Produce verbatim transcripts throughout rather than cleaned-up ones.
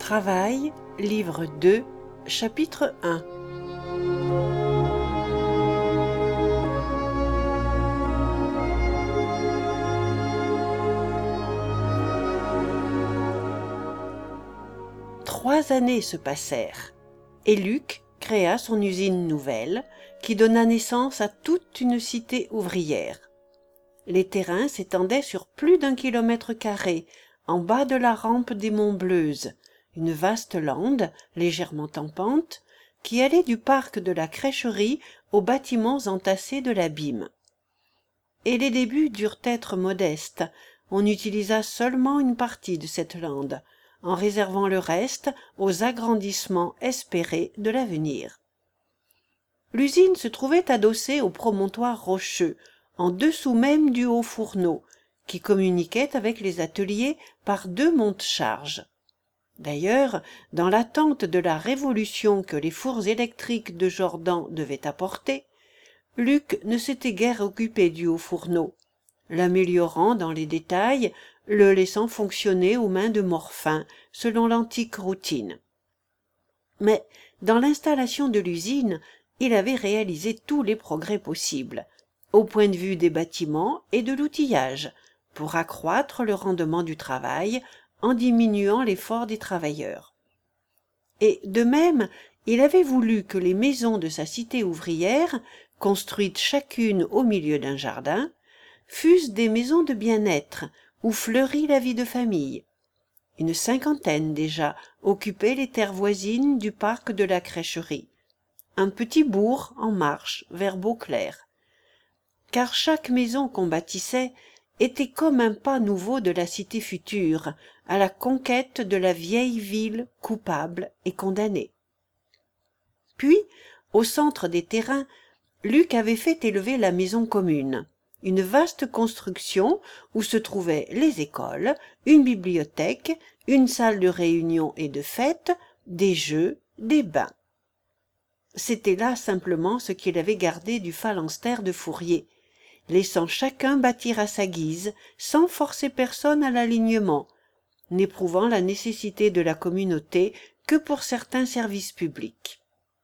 Travail, livre deux, chapitre un. Trois années se passèrent, et Luc créa son usine nouvelle, qui donna naissance à toute une cité ouvrière. Les terrains s'étendaient sur plus d'un kilomètre carré, en bas de la rampe des Monts Bleuze, une vaste lande, légèrement en pente, qui allait du parc de la crècherie aux bâtiments entassés de l'abîme. Et les débuts durent être modestes, on utilisa seulement une partie de cette lande, en réservant le reste aux agrandissements espérés de l'avenir. L'usine se trouvait adossée au promontoire rocheux, en dessous même du haut fourneau, qui communiquait avec les ateliers par deux monte-charges. D'ailleurs, dans l'attente de la révolution que les fours électriques de Jordan devaient apporter, Luc ne s'était guère occupé du haut fourneau, l'améliorant dans les détails, le laissant fonctionner aux mains de Morfin, selon l'antique routine. Mais dans l'installation de l'usine, il avait réalisé tous les progrès possibles, au point de vue des bâtiments et de l'outillage, pour accroître le rendement du travail en diminuant l'effort des travailleurs. Et de même, il avait voulu que les maisons de sa cité ouvrière, construites chacune au milieu d'un jardin, fussent des maisons de bien-être où fleurit la vie de famille. Une cinquantaine déjà occupaient les terres voisines du parc de la crècherie, un petit bourg en marche vers Beauclerc. Car chaque maison qu'on bâtissait était comme un pas nouveau de la cité future à la conquête de la vieille ville coupable et condamnée. Puis, au centre des terrains, Luc avait fait élever la maison commune, une vaste construction où se trouvaient les écoles, une bibliothèque, une salle de réunion et de fête, des jeux, des bains. C'était là simplement ce qu'il avait gardé du phalanstère de Fourier, laissant chacun bâtir à sa guise, sans forcer personne à l'alignement, n'éprouvant la nécessité de la communauté que pour certains services publics.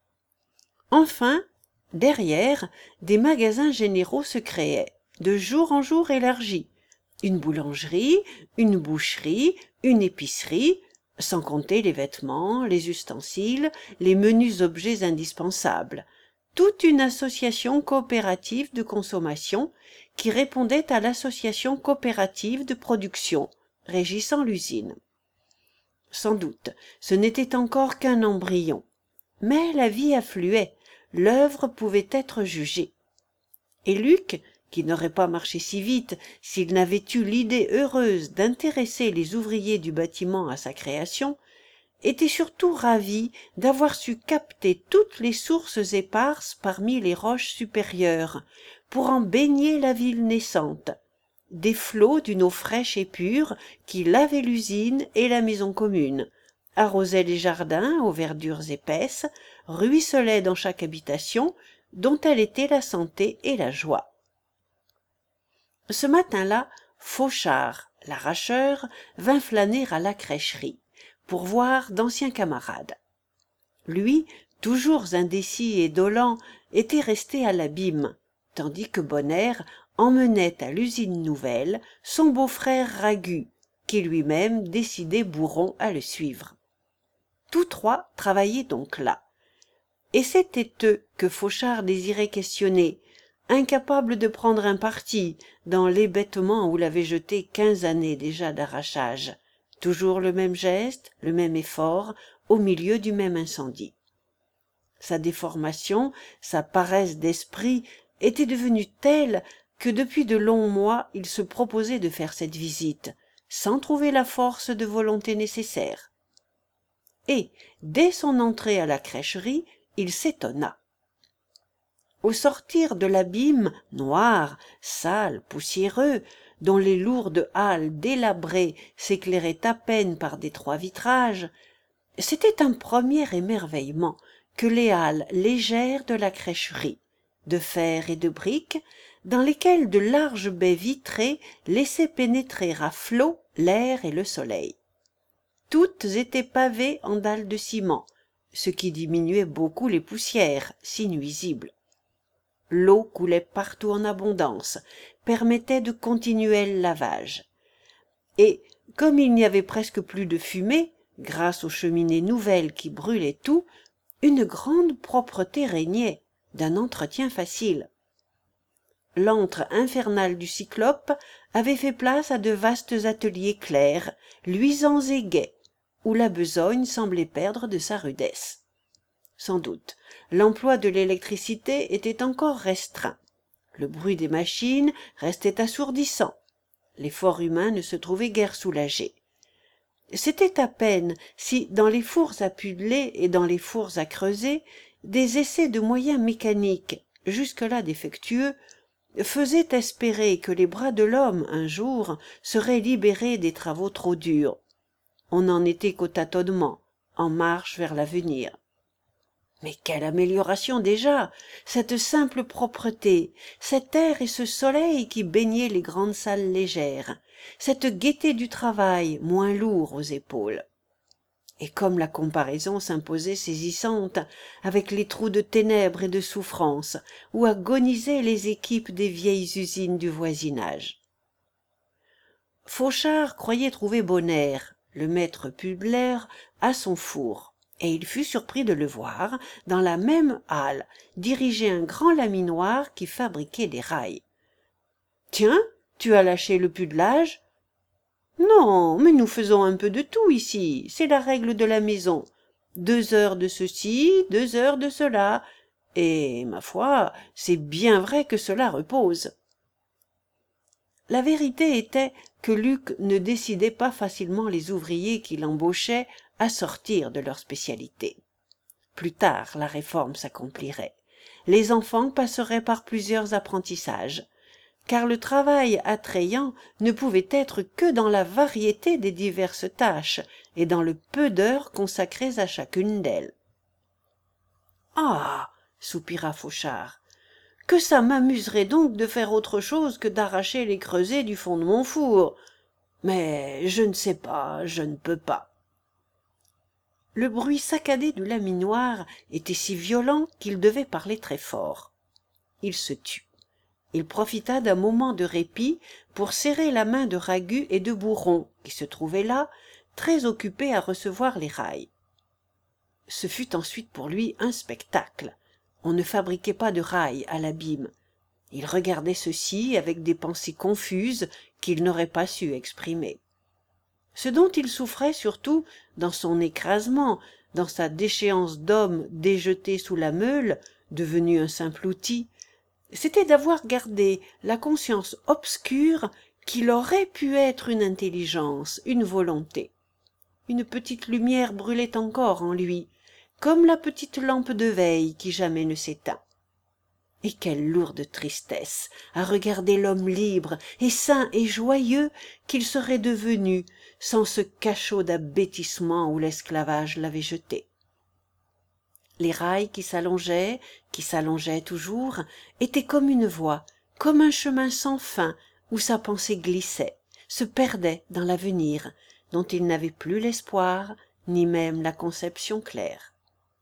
Enfin, derrière, des magasins généraux se créaient, de jour en jour élargis, une boulangerie, une boucherie, une épicerie, sans compter les vêtements, les ustensiles, les menus objets indispensables, toute une association coopérative de consommation qui répondait à l'association coopérative de production régissant l'usine. Sans doute, ce n'était encore qu'un embryon, mais la vie affluait, l'œuvre pouvait être jugée. Et Luc, qui n'aurait pas marché si vite s'il n'avait eu l'idée heureuse d'intéresser les ouvriers du bâtiment à sa création, était surtout ravi d'avoir su capter toutes les sources éparses parmi les roches supérieures, pour en baigner la ville naissante, des flots d'une eau fraîche et pure qui lavaient l'usine et la maison commune, arrosaient les jardins aux verdures épaisses, ruisselaient dans chaque habitation, dont elle était la santé et la joie. Ce matin-là, Fauchard, l'arracheur, vint flâner à la crècherie, pour voir d'anciens camarades. Lui, toujours indécis et dolent, était resté à l'abîme, tandis que Bonnaire emmenait à l'usine nouvelle son beau-frère Ragu, qui lui-même décidait Bourron à le suivre. Tous trois travaillaient donc là, et c'était eux que Fauchard désirait questionner, incapable de prendre un parti dans l'hébétement où l'avaient jeté quinze années déjà d'arrachage, toujours le même geste, le même effort, au milieu du même incendie. Sa déformation, sa paresse d'esprit étaient devenues telles que depuis de longs mois il se proposait de faire cette visite, sans trouver la force de volonté nécessaire. Et, dès son entrée à la crècherie, il s'étonna. Au sortir de l'abîme, noir, sale, poussiéreux, dont les lourdes halles délabrées s'éclairaient à peine par d'étroits vitrages, c'était un premier émerveillement que les halles légères de la crècherie, de fer et de briques, dans lesquelles de larges baies vitrées laissaient pénétrer à flots l'air et le soleil. toutes étaient pavées en dalles de ciment, ce qui diminuait beaucoup les poussières, si nuisibles. L'eau coulait partout en abondance, permettait de continuels lavages. Et, comme il n'y avait presque plus de fumée, grâce aux cheminées nouvelles qui brûlaient tout, une grande propreté régnait, d'un entretien facile. L'antre infernal du Cyclope avait fait place à de vastes ateliers clairs, luisants et gais, où la besogne semblait perdre de sa rudesse. Sans doute, l'emploi de l'électricité était encore restreint. Le bruit des machines restait assourdissant. L'effort humain ne se trouvait guère soulagé. C'était à peine si, dans les fours à pudeler et dans les fours à creuser, des essais de moyens mécaniques, jusque-là défectueux, faisaient espérer que les bras de l'homme, un jour, seraient libérés des travaux trop durs. On n'en était qu'au tâtonnement, en marche vers l'avenir. Mais quelle amélioration déjà! Cette simple propreté, cet air et ce soleil qui baignaient les grandes salles légères, cette gaieté du travail moins lourd aux épaules. Et comme la comparaison s'imposait saisissante avec les trous de ténèbres et de souffrance où agonisaient les équipes des vieilles usines du voisinage. Fauchard croyait trouver Bonner, le maître publaire, à son four, et il fut surpris de le voir, dans la même halle, diriger un grand laminoir qui fabriquait des rails. « Tiens, tu as lâché le pudelage ?»« Non, mais nous faisons un peu de tout ici, c'est la règle de la maison. Deux heures de ceci, deux heures de cela, et, ma foi, c'est bien vrai que cela repose. » La vérité était que Luc ne décidait pas facilement les ouvriers qu'il embauchait à sortir de leur spécialité. Plus tard, la réforme s'accomplirait. Les enfants passeraient par plusieurs apprentissages, car le travail attrayant ne pouvait être que dans la variété des diverses tâches et dans le peu d'heures consacrées à chacune d'elles. « Ah !» soupira Fauchard, « que ça m'amuserait donc de faire autre chose que d'arracher les creusets du fond de mon four. Mais je ne sais pas, je ne peux pas. » Le bruit saccadé du laminoir était si violent qu'il devait parler très fort. Il se tut. Il profita d'un moment de répit pour serrer la main de Ragu et de Bourron, qui se trouvaient là, très occupés à recevoir les rails. Ce fut ensuite pour lui un spectacle. On ne fabriquait pas de rails à l'abîme. Il regardait ceci avec des pensées confuses qu'il n'aurait pas su exprimer. Ce dont il souffrait surtout, dans son écrasement, dans sa déchéance d'homme déjeté sous la meule, devenu un simple outil, c'était d'avoir gardé la conscience obscure qu'il aurait pu être une intelligence, une volonté. Une petite lumière brûlait encore en lui, comme la petite lampe de veille qui jamais ne s'éteint. Et quelle lourde tristesse à regarder l'homme libre et sain et joyeux qu'il serait devenu sans ce cachot d'abêtissement où l'esclavage l'avait jeté. Les rails qui s'allongeaient, qui s'allongeaient toujours, étaient comme une voie, comme un chemin sans fin où sa pensée glissait, se perdait dans l'avenir, dont il n'avait plus l'espoir, ni même la conception claire.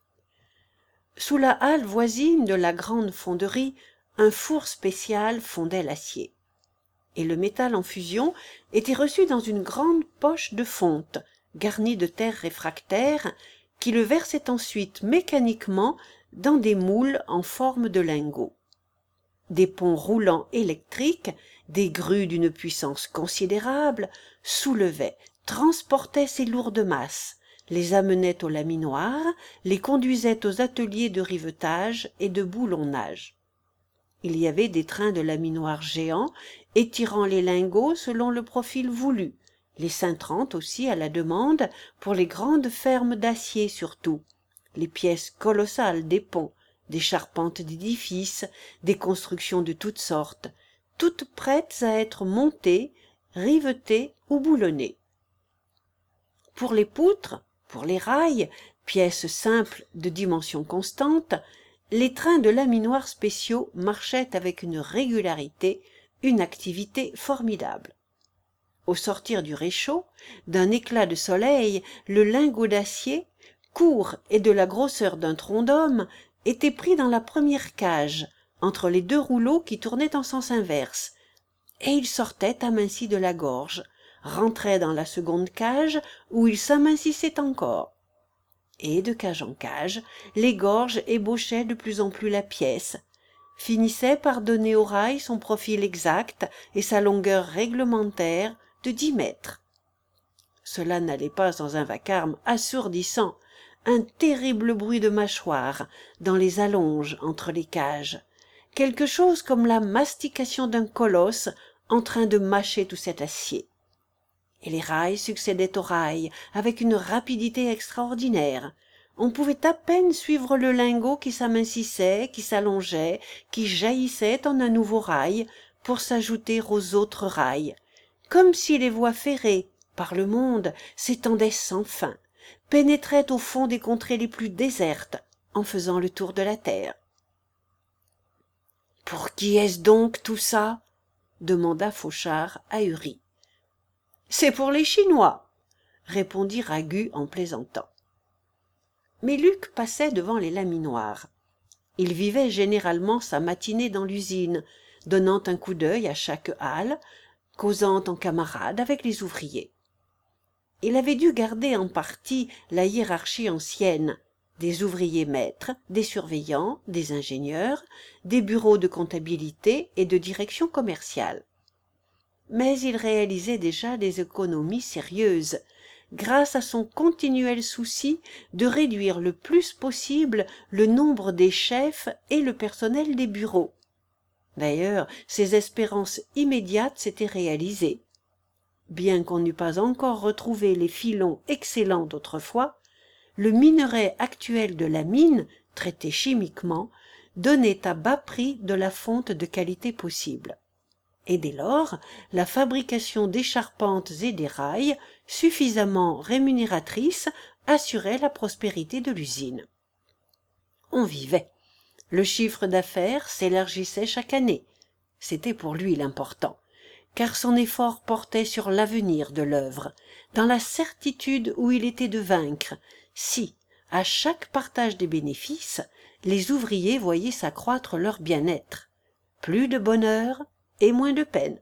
Sous la halle voisine de la grande fonderie, un four spécial fondait l'acier. Et le métal en fusion était reçu dans une grande poche de fonte, garnie de terre réfractaire, qui le versait ensuite mécaniquement dans des moules en forme de lingots. Des ponts roulants électriques, des grues d'une puissance considérable, soulevaient, transportaient ces lourdes masses, les amenaient au laminoir, les conduisaient aux ateliers de rivetage et de boulonnage. Il y avait des trains de laminoir géants étirant les lingots selon le profil voulu, les cintrant aussi à la demande pour les grandes fermes d'acier surtout, les pièces colossales des ponts, des charpentes d'édifices, des constructions de toutes sortes, toutes prêtes à être montées, rivetées ou boulonnées. Pour les poutres, pour les rails, pièces simples de dimension constante, les trains de laminoirs spéciaux marchaient avec une régularité, une activité formidable. Au sortir du réchaud, d'un éclat de soleil, le lingot d'acier, court et de la grosseur d'un tronc d'homme, était pris dans la première cage, entre les deux rouleaux qui tournaient en sens inverse, et il sortait aminci de la gorge, rentrait dans la seconde cage, où il s'amincissait encore. Et de cage en cage, les gorges ébauchaient de plus en plus la pièce, finissaient par donner au rail son profil exact et sa longueur réglementaire de dix mètres. Cela n'allait pas sans un vacarme assourdissant, un terrible bruit de mâchoire dans les allonges entre les cages, quelque chose comme la mastication d'un colosse en train de mâcher tout cet acier. Et les rails succédaient aux rails avec une rapidité extraordinaire. On pouvait à peine suivre le lingot qui s'amincissait, qui s'allongeait, qui jaillissait en un nouveau rail pour s'ajouter aux autres rails, comme si les voies ferrées, par le monde, s'étendaient sans fin, pénétraient au fond des contrées les plus désertes en faisant le tour de la terre. « Pour qui est-ce donc tout ça ?» demanda Fauchard ahuri. « C'est pour les Chinois, » répondit Ragu en plaisantant. Mais Luc passait devant les laminoirs. Il vivait généralement sa matinée dans l'usine, donnant un coup d'œil à chaque halle, causant en camarade avec les ouvriers. Il avait dû garder en partie la hiérarchie ancienne, des ouvriers maîtres, des surveillants, des ingénieurs, des bureaux de comptabilité et de direction commerciale. Mais il réalisait déjà des économies sérieuses, grâce à son continuel souci de réduire le plus possible le nombre des chefs et le personnel des bureaux. D'ailleurs, ses espérances immédiates s'étaient réalisées. Bien qu'on n'eût pas encore retrouvé les filons excellents d'autrefois, le minerai actuel de la mine, traité chimiquement, donnait à bas prix de la fonte de qualité possible. Et dès lors, la fabrication des charpentes et des rails, suffisamment rémunératrice, assurait la prospérité de l'usine. On vivait. Le chiffre d'affaires s'élargissait chaque année. C'était pour lui l'important, car son effort portait sur l'avenir de l'œuvre, dans la certitude où il était de vaincre, si, à chaque partage des bénéfices, les ouvriers voyaient s'accroître leur bien-être. Plus de bonheur et moins de peine.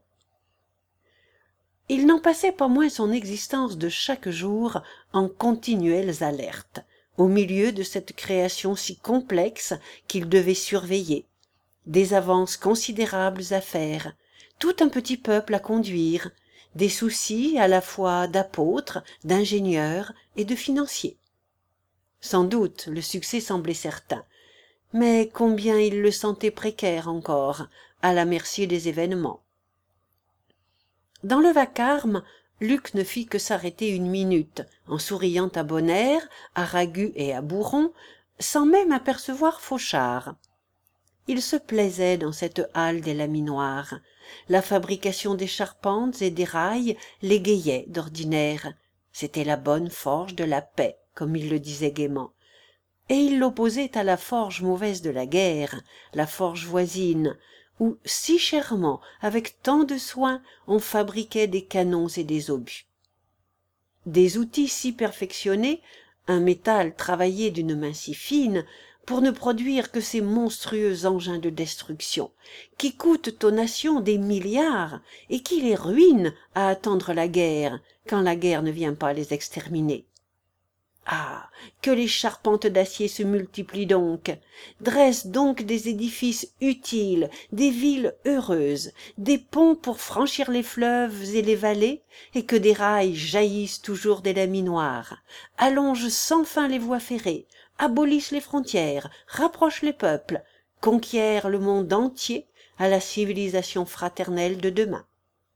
Il n'en passait pas moins son existence de chaque jour en continuelles alertes, au milieu de cette création si complexe qu'il devait surveiller, des avances considérables à faire, tout un petit peuple à conduire, des soucis à la fois d'apôtres, d'ingénieurs et de financiers. Sans doute le succès semblait certain, mais combien il le sentait précaire encore, à la merci des événements. Dans le vacarme, Luc ne fit que s'arrêter une minute, en souriant à bon air, à Ragu et à Bourron, sans même apercevoir Fauchard. Il se plaisait dans cette halle des laminoirs. La fabrication des charpentes et des rails l'égayait d'ordinaire. C'était la bonne forge de la paix, comme il le disait gaiement. Et il l'opposait à la forge mauvaise de la guerre, la forge voisine, où si chèrement, avec tant de soin, on fabriquait des canons et des obus. Des outils si perfectionnés, un métal travaillé d'une main si fine, pour ne produire que ces monstrueux engins de destruction, qui coûtent aux nations des milliards et qui les ruinent à attendre la guerre, quand la guerre ne vient pas les exterminer. Ah, que les charpentes d'acier se multiplient donc, dressent donc des édifices utiles, des villes heureuses, des ponts pour franchir les fleuves et les vallées, et que des rails jaillissent toujours des laminoirs, allongent sans fin les voies ferrées, abolissent les frontières, rapprochent les peuples, conquièrent le monde entier à la civilisation fraternelle de demain.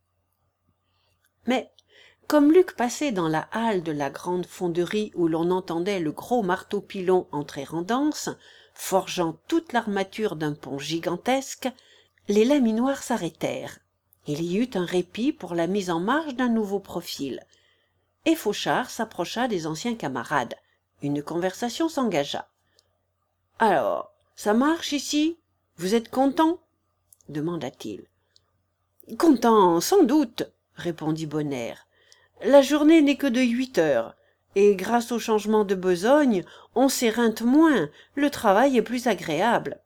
Mais comme Luc passait dans la halle de la grande fonderie où l'on entendait le gros marteau-pilon entrer en danse, forgeant toute l'armature d'un pont gigantesque, les laminoirs s'arrêtèrent. Il y eut un répit pour la mise en marche d'un nouveau profil. Et Fauchard s'approcha des anciens camarades. Une conversation s'engagea. « Alors, ça marche ici? Vous êtes content ?» demanda-t-il. « Content, sans doute !» répondit Bonnaire. La journée n'est que de huit heures, et grâce au changement de besogne, on s'éreinte moins, le travail est plus agréable.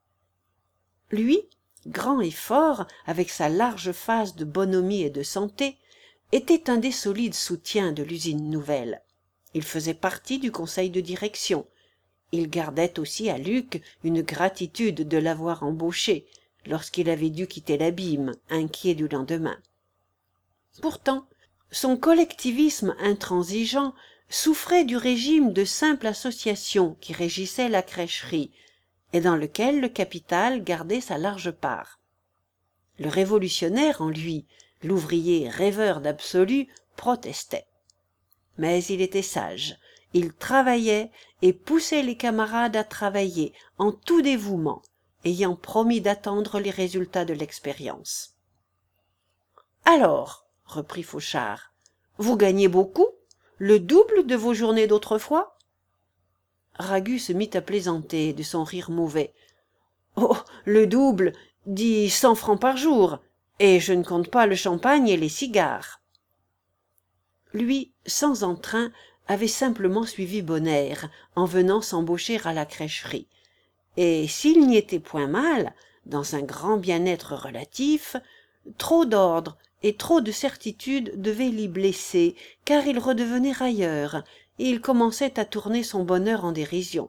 Lui, grand et fort, avec sa large face de bonhomie et de santé, était un des solides soutiens de l'usine nouvelle. Il faisait partie du conseil de direction. Il gardait aussi à Luc une gratitude de l'avoir embauché lorsqu'il avait dû quitter l'abîme, inquiet du lendemain. Pourtant, son collectivisme intransigeant souffrait du régime de simple association qui régissait la crècherie et dans lequel le capital gardait sa large part. Le révolutionnaire en lui, l'ouvrier rêveur d'absolu, protestait. Mais il était sage, il travaillait et poussait les camarades à travailler en tout dévouement, ayant promis d'attendre les résultats de l'expérience. « Alors, reprit Fauchard, vous gagnez beaucoup, le double de vos journées d'autrefois ?» Ragu se mit à plaisanter de son rire mauvais. « Oh, le double, dit cent francs par jour, et je ne compte pas le champagne et les cigares. » Lui, sans entrain, avait simplement suivi Bonnaire en venant s'embaucher à la crècherie, et s'il n'y était point mal, dans un grand bien-être relatif, trop d'ordre et trop de certitude devaient l'y blesser, car il redevenait railleur, et il commençait à tourner son bonheur en dérision.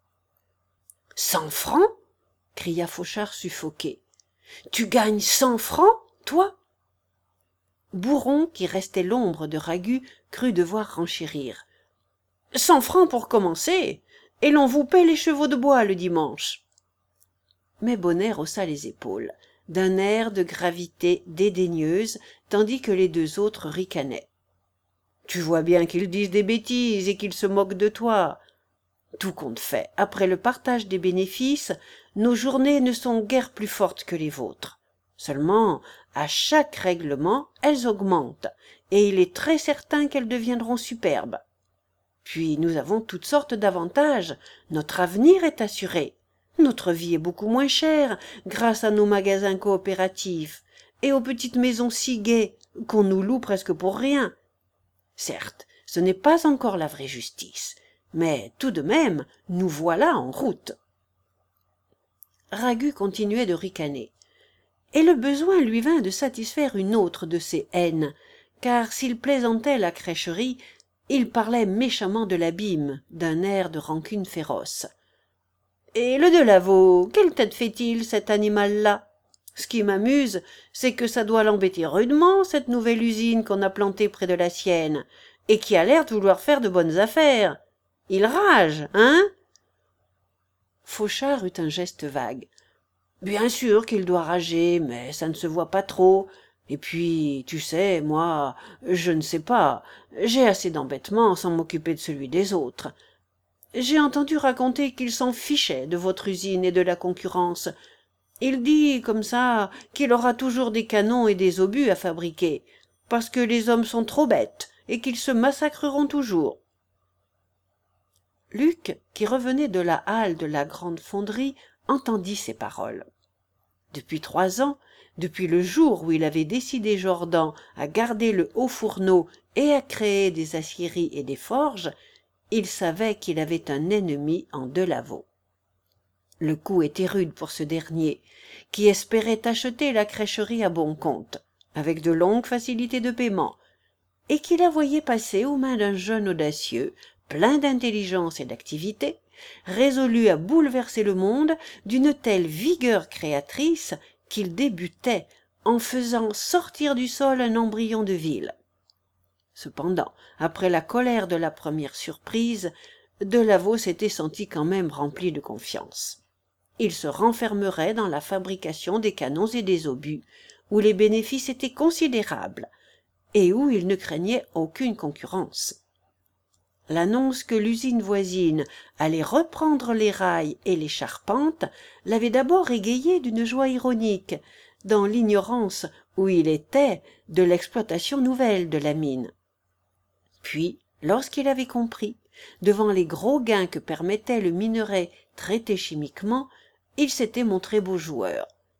« Cent francs !» cria Fauchard suffoqué. « Tu gagnes cent francs, toi ?» Bourron, qui restait l'ombre de Ragu, crut devoir renchérir. « Cent francs pour commencer, et l'on vous paie les chevaux de bois le dimanche. » Mais Bonnaire haussa les épaules, d'un air de gravité dédaigneuse, tandis que les deux autres ricanaient. « Tu vois bien qu'ils disent des bêtises et qu'ils se moquent de toi. Tout compte fait, après le partage des bénéfices, nos journées ne sont guère plus fortes que les vôtres. Seulement, à chaque règlement, elles augmentent, et il est très certain qu'elles deviendront superbes. Puis nous avons toutes sortes d'avantages, notre avenir est assuré, notre vie est beaucoup moins chère grâce à nos magasins coopératifs et aux petites maisons si gaies qu'on nous loue presque pour rien. Certes, ce n'est pas encore la vraie justice, mais tout de même, nous voilà en route. » Ragu continuait de ricaner, et le besoin lui vint de satisfaire une autre de ses haines, car s'il plaisantait la crècherie, il parlait méchamment de l'abîme, d'un air de rancune féroce. « Et le Delaveau, quelle tête fait-il, cet animal-là ? Ce qui m'amuse, c'est que ça doit l'embêter rudement, cette nouvelle usine qu'on a plantée près de la sienne, et qui a l'air de vouloir faire de bonnes affaires. Il rage, hein ?» Fauchard eut un geste vague. « Bien sûr qu'il doit rager, mais ça ne se voit pas trop. Et puis, tu sais, moi, je ne sais pas, j'ai assez d'embêtements sans m'occuper de celui des autres. J'ai entendu raconter qu'il s'en fichait de votre usine et de la concurrence. Il dit, comme ça, qu'il aura toujours des canons et des obus à fabriquer, parce que les hommes sont trop bêtes et qu'ils se massacreront toujours. » Luc, qui revenait de la halle de la grande fonderie, entendit ces paroles. Depuis trois ans, depuis le jour où il avait décidé Jordan à garder le haut fourneau et à créer des aciéries et des forges, il savait qu'il avait un ennemi en Delaveau. Le coup était rude pour ce dernier, qui espérait acheter la crècherie à bon compte, avec de longues facilités de paiement, et qui la voyait passer aux mains d'un jeune audacieux, plein d'intelligence et d'activité, résolu à bouleverser le monde d'une telle vigueur créatrice qu'il débutait en faisant sortir du sol un embryon de ville. Cependant, après la colère de la première surprise, Delaveau s'était senti quand même rempli de confiance. Il se renfermerait dans la fabrication des canons et des obus, où les bénéfices étaient considérables, et où il ne craignait aucune concurrence. L'annonce que l'usine voisine allait reprendre les rails et les charpentes l'avait d'abord égayé d'une joie ironique, dans l'ignorance où il était de l'exploitation nouvelle de la mine. Puis, lorsqu'il avait compris, devant les gros gains que permettait le minerai traité chimiquement, il s'était montré beau joueur,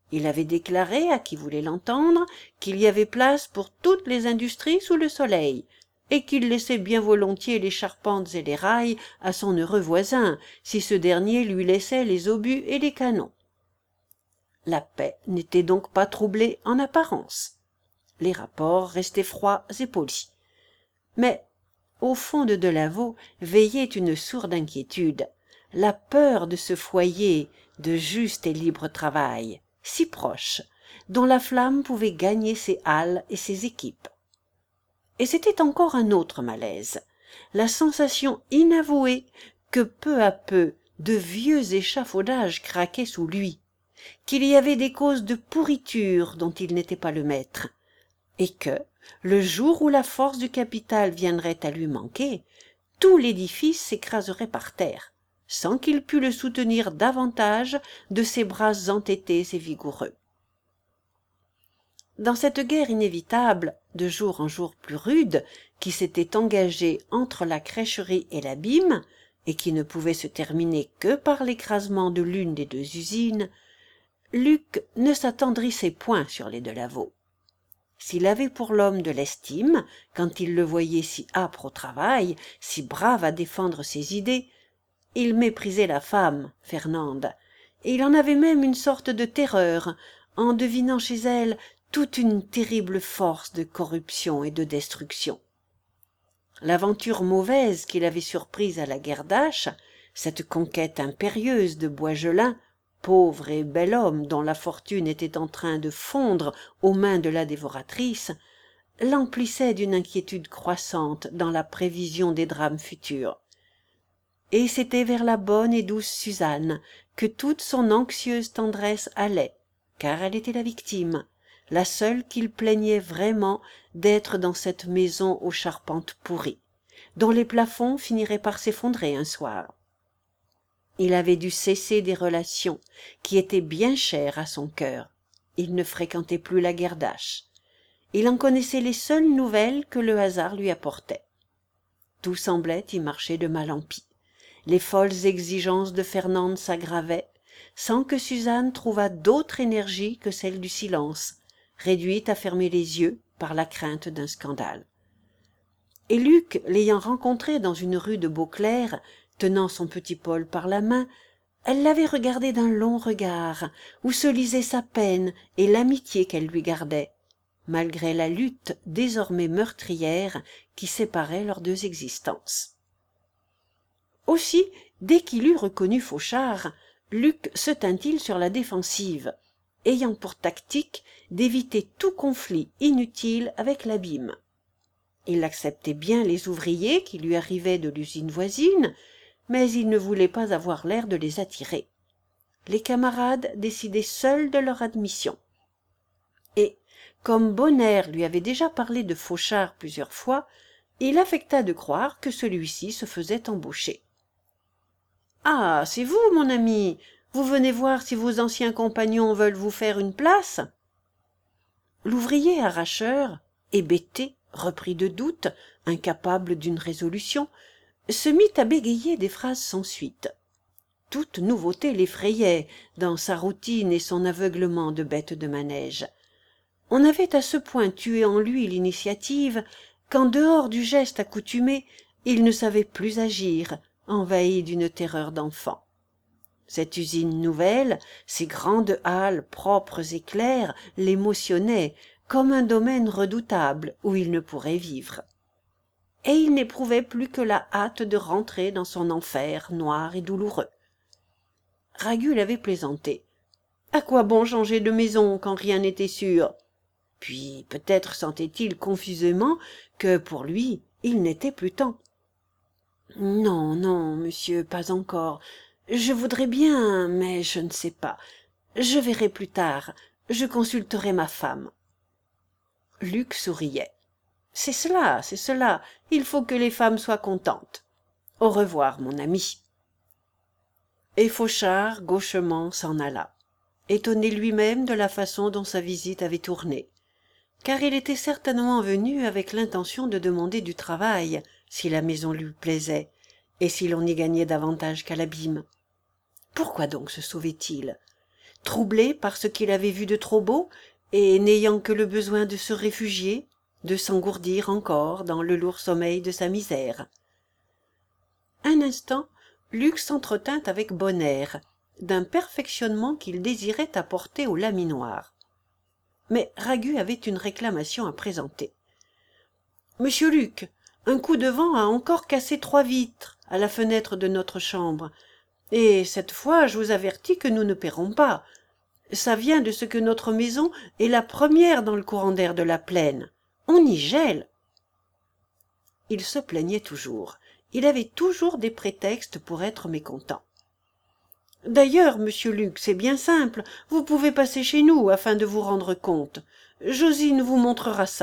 Il avait déclaré, à qui voulait l'entendre, qu'il y avait place pour toutes les industries sous le soleil, et qu'il laissait bien volontiers les charpentes et les rails à son heureux voisin, si ce dernier lui laissait les obus et les canons. La paix n'était donc pas troublée en apparence. Les rapports restaient froids et polis. Mais au fond de Delaveau veillait une sourde inquiétude, la peur de ce foyer de juste et libre travail, si proche, dont la flamme pouvait gagner ses halles et ses équipes. Et c'était encore un autre malaise, la sensation inavouée que peu à peu de vieux échafaudages craquaient sous lui, qu'il y avait des causes de pourriture dont il n'était pas le maître, et que, le jour où la force du capital viendrait à lui manquer, tout l'édifice s'écraserait par terre, sans qu'il pût le soutenir davantage de ses bras entêtés et vigoureux. Dans cette guerre inévitable, de jour en jour plus rude, qui s'était engagée entre la crècherie et l'abîme, et qui ne pouvait se terminer que par l'écrasement de l'une des deux usines, Luc ne s'attendrissait point sur les Delaveau. S'il avait pour l'homme de l'estime, quand il le voyait si âpre au travail, si brave à défendre ses idées, il méprisait la femme, Fernande, et il en avait même une sorte de terreur, en devinant chez elle toute une terrible force de corruption et de destruction. L'aventure mauvaise qu'il avait surprise à la guerre d'Ache, cette conquête impérieuse de Boisgelin, pauvre et bel homme dont la fortune était en train de fondre aux mains de la dévoratrice, l'emplissait d'une inquiétude croissante dans la prévision des drames futurs. Et c'était vers la bonne et douce Suzanne que toute son anxieuse tendresse allait, car elle était la victime, la seule qu'il plaignait vraiment d'être dans cette maison aux charpentes pourries, dont les plafonds finiraient par s'effondrer un soir. Il avait dû cesser des relations qui étaient bien chères à son cœur. Il ne fréquentait plus la guerre d'Ache. Il en connaissait les seules nouvelles que le hasard lui apportait. Tout semblait y marcher de mal en pis. Les folles exigences de Fernande s'aggravaient, sans que Suzanne trouvât d'autre énergie que celle du silence, réduite à fermer les yeux par la crainte d'un scandale. Et Luc, l'ayant rencontrée dans une rue de Beauclerc, tenant son petit Paul par la main, elle l'avait regardé d'un long regard, où se lisait sa peine et l'amitié qu'elle lui gardait, malgré la lutte désormais meurtrière qui séparait leurs deux existences. Aussi, dès qu'il eut reconnu Fauchard, Luc se tint-il sur la défensive, ayant pour tactique d'éviter tout conflit inutile avec l'abîme. Il acceptait bien les ouvriers qui lui arrivaient de l'usine voisine, mais il ne voulait pas avoir l'air de les attirer. Les camarades décidaient seuls de leur admission. Et, comme Bonner lui avait déjà parlé de Fauchard plusieurs fois, il affecta de croire que celui-ci se faisait embaucher. « Ah, c'est vous, mon ami, vous venez voir si vos anciens compagnons veulent vous faire une place ?» L'ouvrier arracheur, hébété, repris de doute, incapable d'une résolution, se mit à bégayer des phrases sans suite. Toute nouveauté l'effrayait dans sa routine et son aveuglement de bête de manège. On avait à ce point tué en lui l'initiative qu'en dehors du geste accoutumé, il ne savait plus agir, envahi d'une terreur d'enfant. Cette usine nouvelle, ces grandes halles propres et claires, l'émotionnaient comme un domaine redoutable où il ne pourrait vivre. Et il n'éprouvait plus que la hâte de rentrer dans son enfer noir et douloureux. Ragul avait plaisanté. À quoi bon changer de maison quand rien n'était sûr? Puis peut-être sentait-il confusément que pour lui il n'était plus temps. Non, non, monsieur, pas encore. Je voudrais bien, mais je ne sais pas. Je verrai plus tard. Je consulterai ma femme. Luc souriait. C'est cela, c'est cela. Il faut que les femmes soient contentes. Au revoir, mon ami. Et Fauchard, gauchement, s'en alla, étonné lui-même de la façon dont sa visite avait tourné, car il était certainement venu avec l'intention de demander du travail, si la maison lui plaisait, et si l'on y gagnait davantage qu'à l'abîme. Pourquoi donc se sauvait-il? troublé par ce qu'il avait vu de trop beau, et n'ayant que le besoin de se réfugier, de s'engourdir encore dans le lourd sommeil de sa misère. Un instant, Luc s'entretint avec bon air d'un perfectionnement qu'il désirait apporter au laminoir. Mais Ragu avait une réclamation à présenter. « Monsieur Luc, un coup de vent a encore cassé trois vitres à la fenêtre de notre chambre, et cette fois je vous avertis que nous ne paierons pas. Ça vient de ce que notre maison est la première dans le courant d'air de la plaine. On y gèle. » Il se plaignait toujours. Il avait toujours des prétextes pour être mécontent. « D'ailleurs, monsieur Luc, c'est bien simple. Vous pouvez passer chez nous afin de vous rendre compte. Josine vous montrera ça. »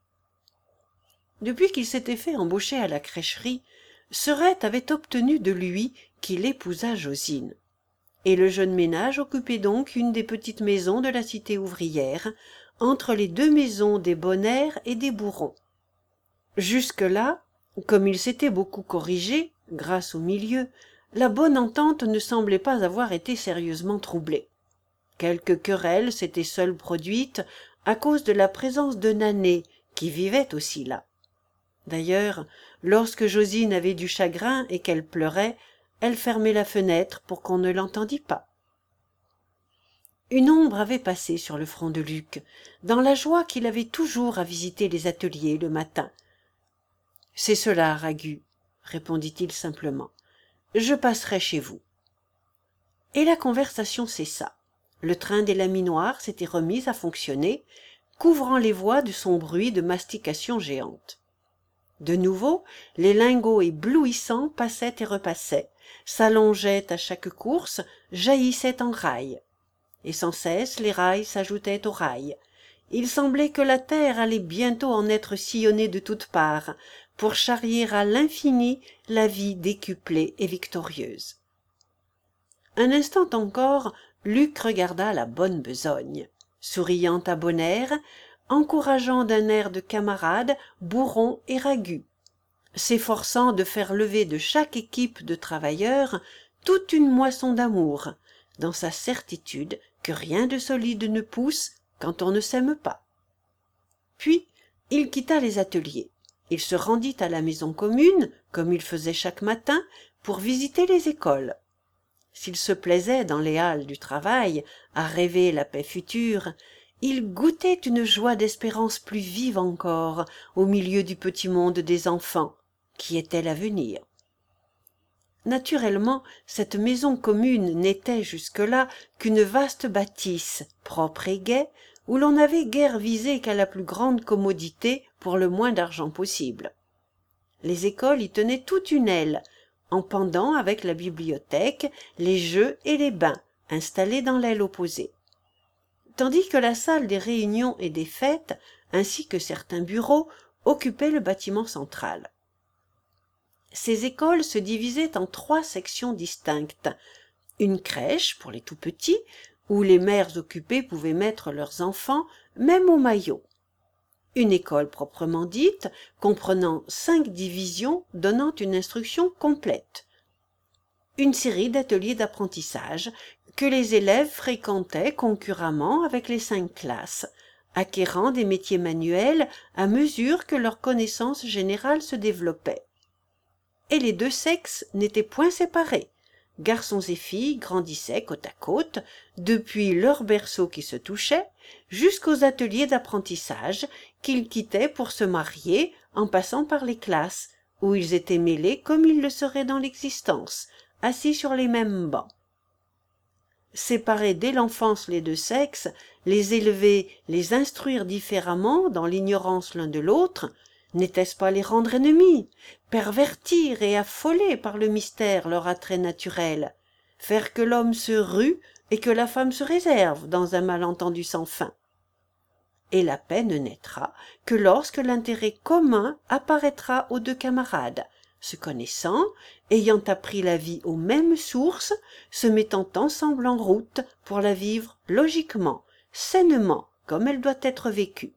Depuis qu'il s'était fait embaucher à la crècherie, Serette avait obtenu de lui qu'il épousât Josine. Et le jeune ménage occupait donc une des petites maisons de la cité ouvrière, entre les deux maisons des Bonnaire et des Bourron. Jusque-là, comme il s'était beaucoup corrigé, grâce au milieu, la bonne entente ne semblait pas avoir été sérieusement troublée. Quelques querelles s'étaient seules produites à cause de la présence de Nané, qui vivait aussi là. D'ailleurs, lorsque Josine avait du chagrin et qu'elle pleurait, elle fermait la fenêtre pour qu'on ne l'entendît pas. Une ombre avait passé sur le front de Luc, dans la joie qu'il avait toujours à visiter les ateliers le matin. « C'est cela, Ragu, » répondit-il simplement. « Je passerai chez vous. » Et la conversation cessa. Le train des laminoirs s'était remis à fonctionner, couvrant les voies de son bruit de mastication géante. De nouveau, les lingots éblouissants passaient et repassaient, s'allongeaient à chaque course, jaillissaient en rails. Et sans cesse les rails s'ajoutaient aux rails. Il semblait que la terre allait bientôt en être sillonnée de toutes parts, pour charrier à l'infini la vie décuplée et victorieuse. Un instant encore, Luc regarda la bonne besogne, souriant à bon air, encourageant d'un air de camarade Bourron et Ragu, s'efforçant de faire lever de chaque équipe de travailleurs toute une moisson d'amour, dans sa certitude que rien de solide ne pousse quand on ne s'aime pas. Puis il quitta les ateliers. Il se rendit à la maison commune, comme il faisait chaque matin, pour visiter les écoles. S'il se plaisait dans les halles du travail à rêver la paix future, il goûtait une joie d'espérance plus vive encore au milieu du petit monde des enfants, qui était l'avenir. Naturellement, cette maison commune n'était jusque-là qu'une vaste bâtisse, propre et gaie, où l'on n'avait guère visé qu'à la plus grande commodité pour le moins d'argent possible. Les écoles y tenaient toute une aile, en pendant avec la bibliothèque, les jeux et les bains, installés dans l'aile opposée. Tandis que la salle des réunions et des fêtes, ainsi que certains bureaux, occupaient le bâtiment central. Ces écoles se divisaient en trois sections distinctes. Une crèche pour les tout-petits, où les mères occupées pouvaient mettre leurs enfants, même au maillot. Une école proprement dite, comprenant cinq divisions donnant une instruction complète. Une série d'ateliers d'apprentissage que les élèves fréquentaient concurremment avec les cinq classes, acquérant des métiers manuels à mesure que leur connaissance générale se développait. Et les deux sexes n'étaient point séparés. Garçons et filles grandissaient côte à côte, depuis leur berceau qui se touchait, jusqu'aux ateliers d'apprentissage qu'ils quittaient pour se marier en passant par les classes, où ils étaient mêlés comme ils le seraient dans l'existence, assis sur les mêmes bancs. Séparer dès l'enfance les deux sexes, les élever, les instruire différemment dans l'ignorance l'un de l'autre, n'était-ce pas les rendre ennemis, pervertir et affoler par le mystère leur attrait naturel, faire que l'homme se rue et que la femme se réserve dans un malentendu sans fin? Et la paix ne naîtra que lorsque l'intérêt commun apparaîtra aux deux camarades, se connaissant, ayant appris la vie aux mêmes sources, se mettant ensemble en route pour la vivre logiquement, sainement, comme elle doit être vécue.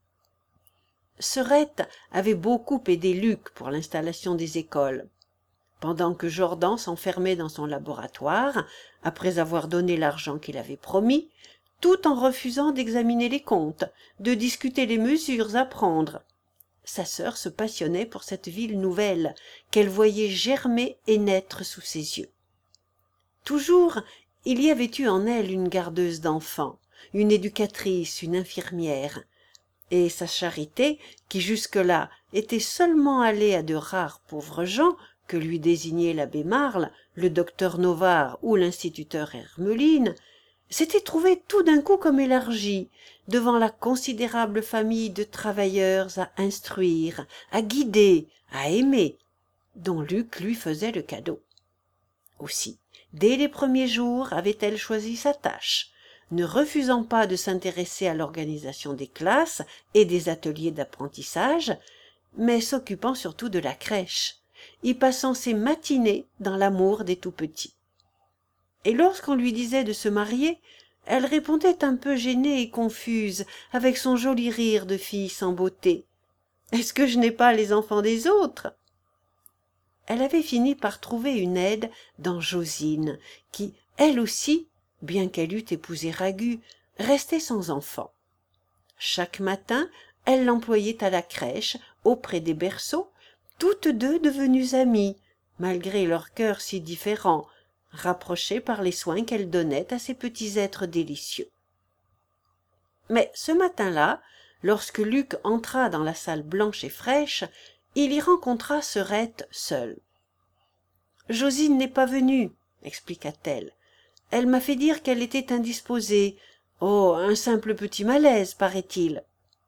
Serette avait beaucoup aidé Luc pour l'installation des écoles. pendant que Jordan s'enfermait dans son laboratoire, après avoir donné l'argent qu'il avait promis, tout en refusant d'examiner les comptes, de discuter les mesures à prendre. Sa sœur se passionnait pour cette ville nouvelle, qu'elle voyait germer et naître sous ses yeux. Toujours, il y avait eu en elle une gardeuse d'enfants, une éducatrice, une infirmière, et sa charité, qui jusque-là était seulement allée à de rares pauvres gens, que lui désignait l'abbé Marle, le docteur Novare ou l'instituteur Hermeline, s'était trouvée tout d'un coup comme élargie devant la considérable famille de travailleurs à instruire, à guider, à aimer, dont Luc lui faisait le cadeau. Aussi, dès les premiers jours avait-elle choisi sa tâche, ne refusant pas de s'intéresser à l'organisation des classes et des ateliers d'apprentissage, mais s'occupant surtout de la crèche, y passant ses matinées dans l'amour des tout-petits. Et lorsqu'on lui disait de se marier, elle répondait un peu gênée et confuse, avec son joli rire de fille sans beauté. « Est-ce que je n'ai pas les enfants des autres ?» Elle avait fini par trouver une aide dans Josine, qui, elle aussi, bien qu'elle eût épousé Ragu, restait sans enfant. Chaque matin, elle l'employait à la crèche, auprès des berceaux, toutes deux devenues amies, malgré leurs cœurs si différents, rapprochées par les soins qu'elle donnait à ces petits êtres délicieux. Mais ce matin-là, lorsque Luc entra dans la salle blanche et fraîche, il y rencontra Serette seule. « Josine n'est pas venue, » expliqua-t-elle. « Elle m'a fait dire qu'elle était indisposée. Oh, un simple petit malaise, paraît-il. »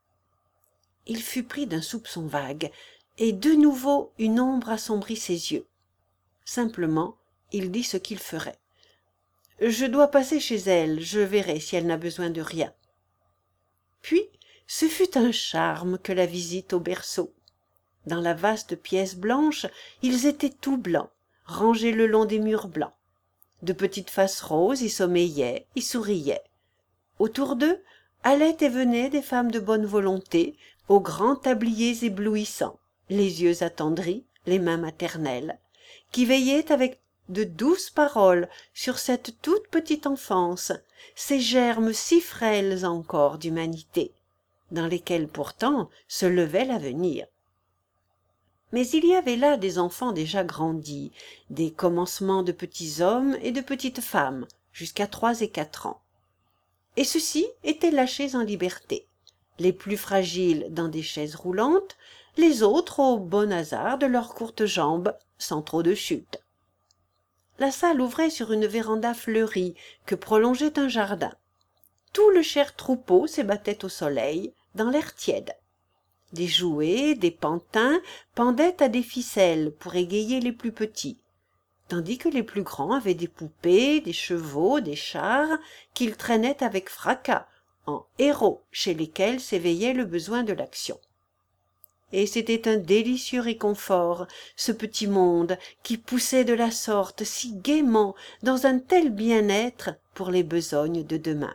Il fut pris d'un soupçon vague, et de nouveau une ombre assombrit ses yeux. Simplement, il dit ce qu'il ferait. « Je dois passer chez elle, je verrai si elle n'a besoin de rien. » Puis, ce fut un charme que la visite au berceau. Dans la vaste pièce blanche, ils étaient tout blancs, rangés le long des murs blancs. De petites faces roses y sommeillaient, y souriaient. Autour d'eux, allaient et venaient des femmes de bonne volonté, aux grands tabliers éblouissants, les yeux attendris, les mains maternelles, qui veillaient avec de douces paroles sur cette toute petite enfance, ces germes si frêles encore d'humanité, dans lesquels pourtant se levait l'avenir. Mais il y avait là des enfants déjà grandis, des commencements de petits hommes et de petites femmes, jusqu'à trois et quatre ans. Et ceux-ci étaient lâchés en liberté, les plus fragiles dans des chaises roulantes, les autres au bon hasard de leurs courtes jambes, sans trop de chute. La salle ouvrait sur une véranda fleurie que prolongeait un jardin. Tout le cher troupeau s'ébattait au soleil, dans l'air tiède. Des jouets, des pantins pendaient à des ficelles pour égayer les plus petits, tandis que les plus grands avaient des poupées, des chevaux, des chars qu'ils traînaient avec fracas, en héros chez lesquels s'éveillait le besoin de l'action. Et c'était un délicieux réconfort, ce petit monde qui poussait de la sorte si gaiement dans un tel bien-être pour les besognes de demain.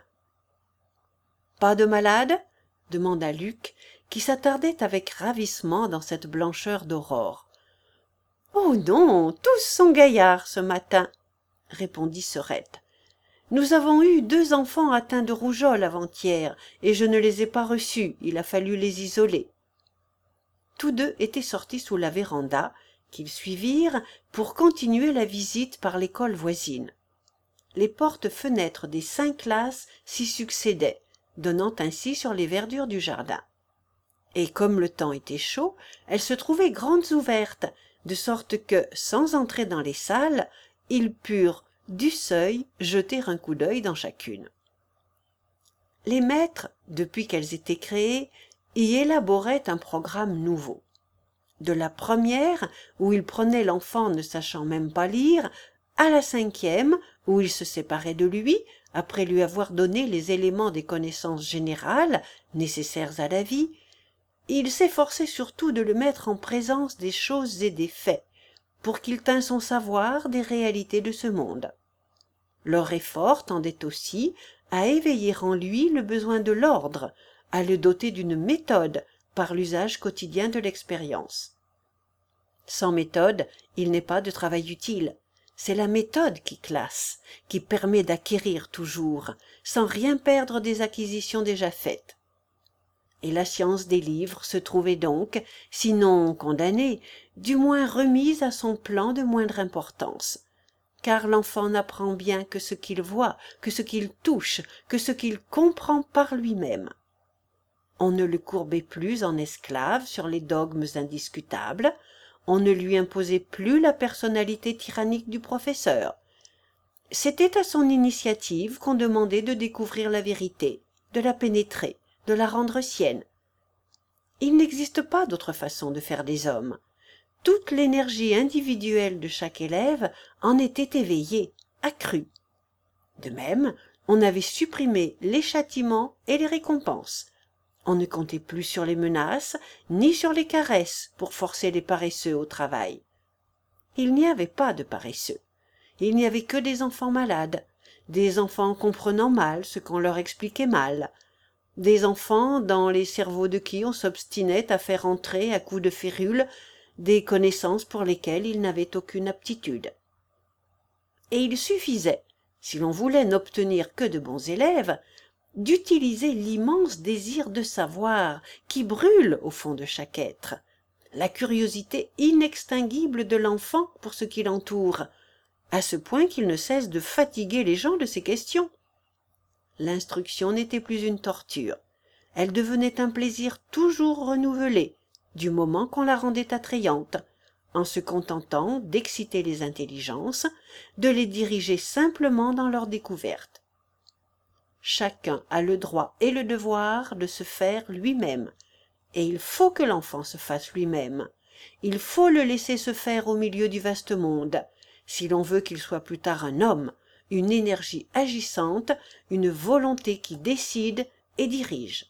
« Pas de malade ?» demanda Luc, qui s'attardait avec ravissement dans cette blancheur d'aurore. « Oh non, tous sont gaillards ce matin, » répondit Serette. « Nous avons eu deux enfants atteints de rougeole avant-hier, et je ne les ai pas reçus, il a fallu les isoler. » Tous deux étaient sortis sous la véranda, qu'ils suivirent pour continuer la visite par l'école voisine. Les portes-fenêtres des cinq classes s'y succédaient, donnant ainsi sur les verdures du jardin. Et comme le temps était chaud, elles se trouvaient grandes ouvertes, de sorte que, sans entrer dans les salles, ils purent, du seuil, jeter un coup d'œil dans chacune. Les maîtres, depuis qu'elles étaient créées, y élaboraient un programme nouveau. De la première, où ils prenaient l'enfant ne sachant même pas lire, à la cinquième, où ils se séparaient de lui, après lui avoir donné les éléments des connaissances générales nécessaires à la vie, ils s'efforçaient surtout de le mettre en présence des choses et des faits, pour qu'il tînt son savoir des réalités de ce monde. Leur effort tendait aussi à éveiller en lui le besoin de l'ordre, à le doter d'une méthode par l'usage quotidien de l'expérience. Sans méthode, il n'est pas de travail utile. C'est la méthode qui classe, qui permet d'acquérir toujours, sans rien perdre des acquisitions déjà faites. Et la science des livres se trouvait donc, sinon condamnée, du moins remise à son plan de moindre importance. Car l'enfant n'apprend bien que ce qu'il voit, que ce qu'il touche, que ce qu'il comprend par lui-même. On ne le courbait plus en esclave sur les dogmes indiscutables, on ne lui imposait plus la personnalité tyrannique du professeur. C'était à son initiative qu'on demandait de découvrir la vérité, de la pénétrer, de la rendre sienne. Il n'existe pas d'autre façon de faire des hommes. Toute l'énergie individuelle de chaque élève en était éveillée, accrue. De même, on avait supprimé les châtiments et les récompenses. On ne comptait plus sur les menaces, ni sur les caresses pour forcer les paresseux au travail. Il n'y avait pas de paresseux. Il n'y avait que des enfants malades, des enfants comprenant mal ce qu'on leur expliquait mal, des enfants dans les cerveaux de qui on s'obstinait à faire entrer à coups de férule des connaissances pour lesquelles ils n'avaient aucune aptitude. Et il suffisait, si l'on voulait n'obtenir que de bons élèves, d'utiliser l'immense désir de savoir qui brûle au fond de chaque être, la curiosité inextinguible de l'enfant pour ce qui l'entoure, à ce point qu'il ne cesse de fatiguer les gens de ses questions. L'instruction n'était plus une torture, elle devenait un plaisir toujours renouvelé, du moment qu'on la rendait attrayante, en se contentant d'exciter les intelligences, de les diriger simplement dans leur découverte. Chacun a le droit et le devoir de se faire lui-même, et il faut que l'enfant se fasse lui-même. Il faut le laisser se faire au milieu du vaste monde, si l'on veut qu'il soit plus tard un homme, une énergie agissante, une volonté qui décide et dirige.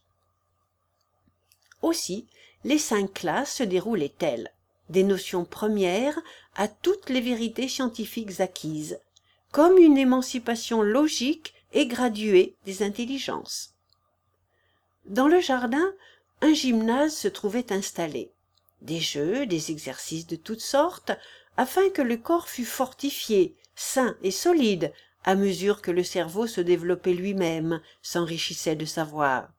Aussi, les cinq classes se déroulaient telles, des notions premières à toutes les vérités scientifiques acquises, comme une émancipation logique et graduée des intelligences. Dans le jardin, un gymnase se trouvait installé, des jeux, des exercices de toutes sortes, afin que le corps fût fortifié, sain et solide, à mesure que le cerveau se développait lui-même, s'enrichissait de savoir.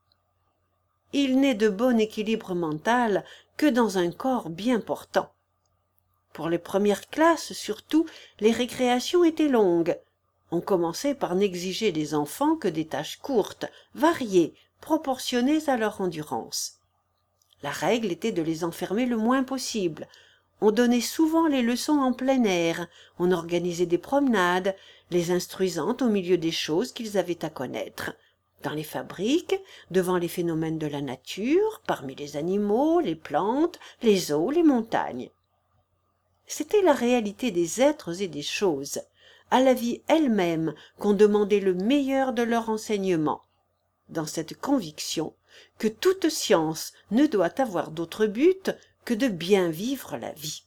Il n'est de bon équilibre mental que dans un corps bien portant. Pour les premières classes, surtout, les récréations étaient longues. On commençait par n'exiger des enfants que des tâches courtes, variées, proportionnées à leur endurance. La règle était de les enfermer le moins possible. On donnait souvent les leçons en plein air, on organisait des promenades, les instruisant au milieu des choses qu'ils avaient à connaître. Dans les fabriques, devant les phénomènes de la nature, parmi les animaux, les plantes, les eaux, les montagnes. C'était la réalité des êtres et des choses, à la vie elle-même qu'on demandait le meilleur de leur enseignement, dans cette conviction que toute science ne doit avoir d'autre but que de bien vivre la vie.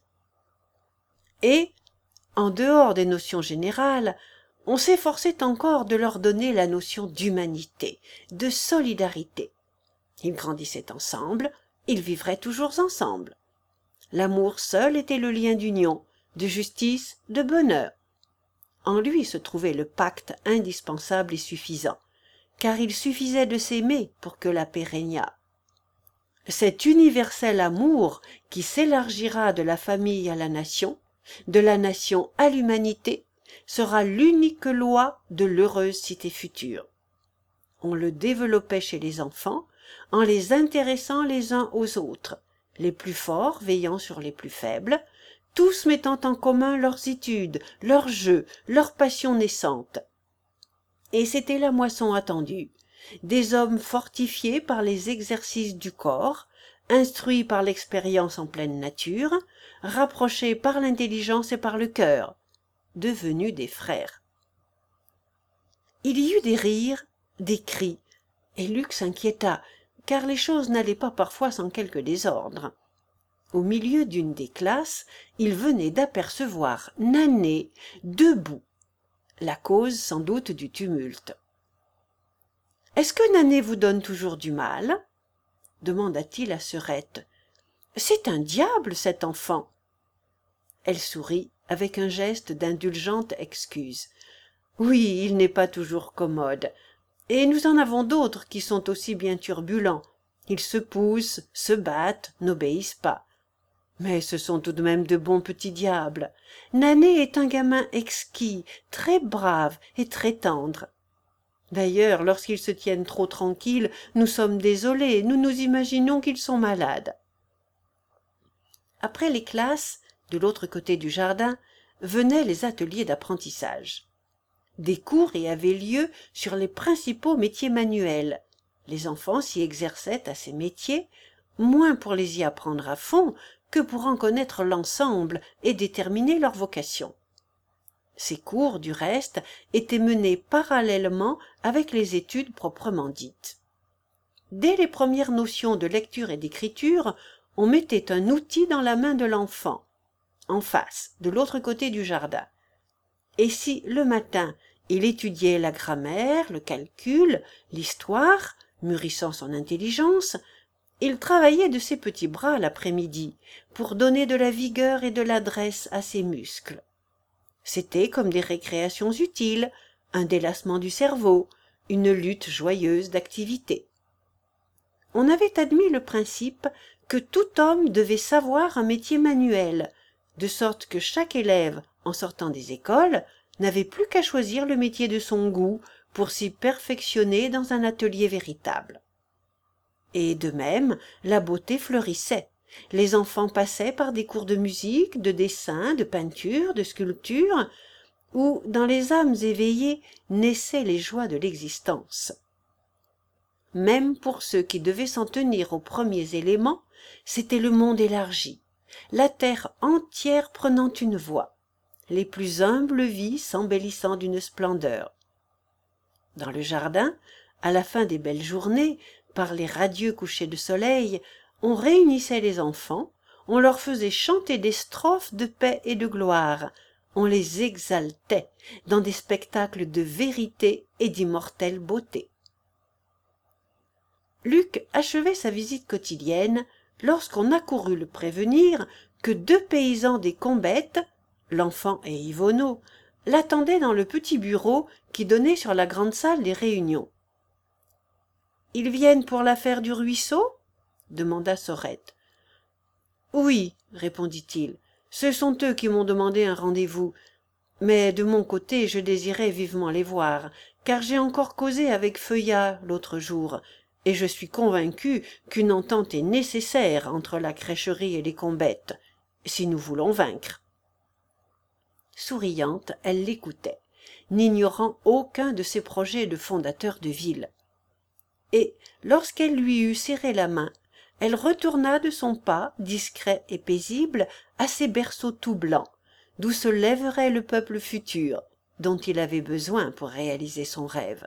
Et, en dehors des notions générales, on s'efforçait encore de leur donner la notion d'humanité, de solidarité. Ils grandissaient ensemble, ils vivraient toujours ensemble. L'amour seul était le lien d'union, de justice, de bonheur. En lui se trouvait le pacte indispensable et suffisant, car il suffisait de s'aimer pour que la paix régnât. Cet universel amour qui s'élargira de la famille à la nation, de la nation à l'humanité, sera l'unique loi de l'heureuse cité future. On le développait chez les enfants en les intéressant les uns aux autres, les plus forts veillant sur les plus faibles, tous mettant en commun leurs études, leurs jeux, leurs passions naissantes. Et c'était la moisson attendue, des hommes fortifiés par les exercices du corps, instruits par l'expérience en pleine nature, rapprochés par l'intelligence et par le cœur, devenus des frères. Il y eut des rires, des cris, et Luc s'inquiéta, car les choses n'allaient pas parfois sans quelque désordre. Au milieu d'une des classes, il venait d'apercevoir Nané debout, la cause sans doute du tumulte. « Est-ce que Nané vous donne toujours du mal ?» demanda-t-il à Serette. « C'est un diable, cet enfant !» Elle sourit avec un geste d'indulgente excuse. Oui, il n'est pas toujours commode. Et nous en avons d'autres qui sont aussi bien turbulents. Ils se poussent, se battent, n'obéissent pas. Mais ce sont tout de même de bons petits diables. Nané est un gamin exquis, très brave et très tendre. D'ailleurs, lorsqu'ils se tiennent trop tranquilles, nous sommes désolés, nous nous imaginons qu'ils sont malades. Après les classes, de l'autre côté du jardin, venaient les ateliers d'apprentissage. Des cours y avaient lieu sur les principaux métiers manuels. Les enfants s'y exerçaient à ces métiers, moins pour les y apprendre à fond que pour en connaître l'ensemble et déterminer leur vocation. Ces cours, du reste, étaient menés parallèlement avec les études proprement dites. Dès les premières notions de lecture et d'écriture, on mettait un outil dans la main de l'enfant, en face, de l'autre côté du jardin. Et si, le matin, il étudiait la grammaire, le calcul, l'histoire, mûrissant son intelligence, il travaillait de ses petits bras l'après-midi pour donner de la vigueur et de l'adresse à ses muscles. C'étaient comme des récréations utiles, un délassement du cerveau, une lutte joyeuse d'activité. On avait admis le principe que tout homme devait savoir un métier manuel, de sorte que chaque élève, en sortant des écoles, n'avait plus qu'à choisir le métier de son goût pour s'y perfectionner dans un atelier véritable. Et de même, la beauté fleurissait. Les enfants passaient par des cours de musique, de dessin, de peinture, de sculpture, où, dans les âmes éveillées, naissaient les joies de l'existence. Même pour ceux qui devaient s'en tenir aux premiers éléments, c'était le monde élargi, la terre entière prenant une voix, les plus humbles vies s'embellissant d'une splendeur. Dans le jardin, à la fin des belles journées, par les radieux couchers de soleil, on réunissait les enfants, on leur faisait chanter des strophes de paix et de gloire, on les exaltait dans des spectacles de vérité et d'immortelle beauté. Luc achevait sa visite quotidienne lorsqu'on accourut le prévenir que deux paysans des Combettes, l'enfant et Yvonneau, l'attendaient dans le petit bureau qui donnait sur la grande salle des réunions. « Ils viennent pour l'affaire du ruisseau ?» demanda Sorette. « Oui, répondit-il, ce sont eux qui m'ont demandé un rendez-vous. Mais de mon côté, je désirais vivement les voir, car j'ai encore causé avec Feuillat l'autre jour, et je suis convaincu qu'une entente est nécessaire entre la crècherie et les Combettes, si nous voulons vaincre. » Souriante, elle l'écoutait, n'ignorant aucun de ses projets de fondateur de ville. Et, lorsqu'elle lui eut serré la main, elle retourna de son pas, discret et paisible, à ses berceaux tout blancs, d'où se lèverait le peuple futur, dont il avait besoin pour réaliser son rêve.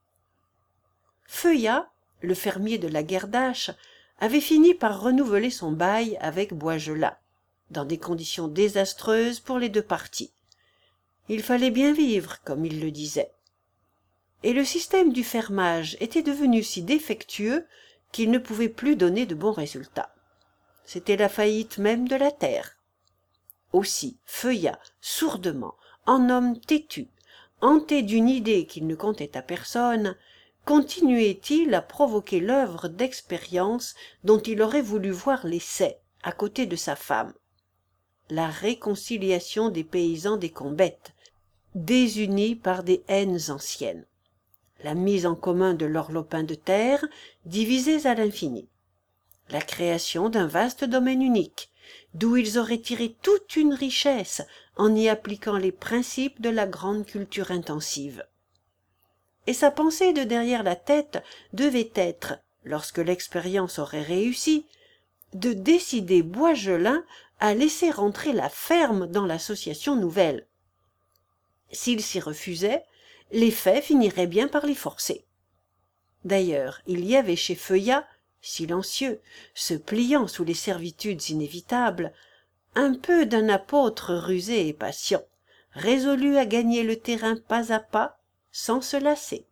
Feuillat, le fermier de la Guerdache, avait fini par renouveler son bail avec Boisgelat, dans des conditions désastreuses pour les deux parties. Il fallait bien vivre, comme il le disait. Et le système du fermage était devenu si défectueux qu'il ne pouvait plus donner de bons résultats. C'était la faillite même de la terre. Aussi Feuillat, sourdement, en homme têtu, hanté d'une idée qu'il ne comptait à personne, continuait-il à provoquer l'œuvre d'expérience dont il aurait voulu voir l'essai à côté de sa femme. La réconciliation des paysans des Combettes, désunis par des haines anciennes. La mise en commun de leurs lopins de terre, divisés à l'infini. La création d'un vaste domaine unique, d'où ils auraient tiré toute une richesse en y appliquant les principes de la grande culture intensive. Et sa pensée de derrière la tête devait être, lorsque l'expérience aurait réussi, de décider Boisgelin à laisser rentrer la ferme dans l'association nouvelle. S'il s'y refusait, les faits finiraient bien par l'y forcer. D'ailleurs, il y avait chez Feuillat, silencieux, se pliant sous les servitudes inévitables, un peu d'un apôtre rusé et patient, résolu à gagner le terrain pas à pas, sans se lasser.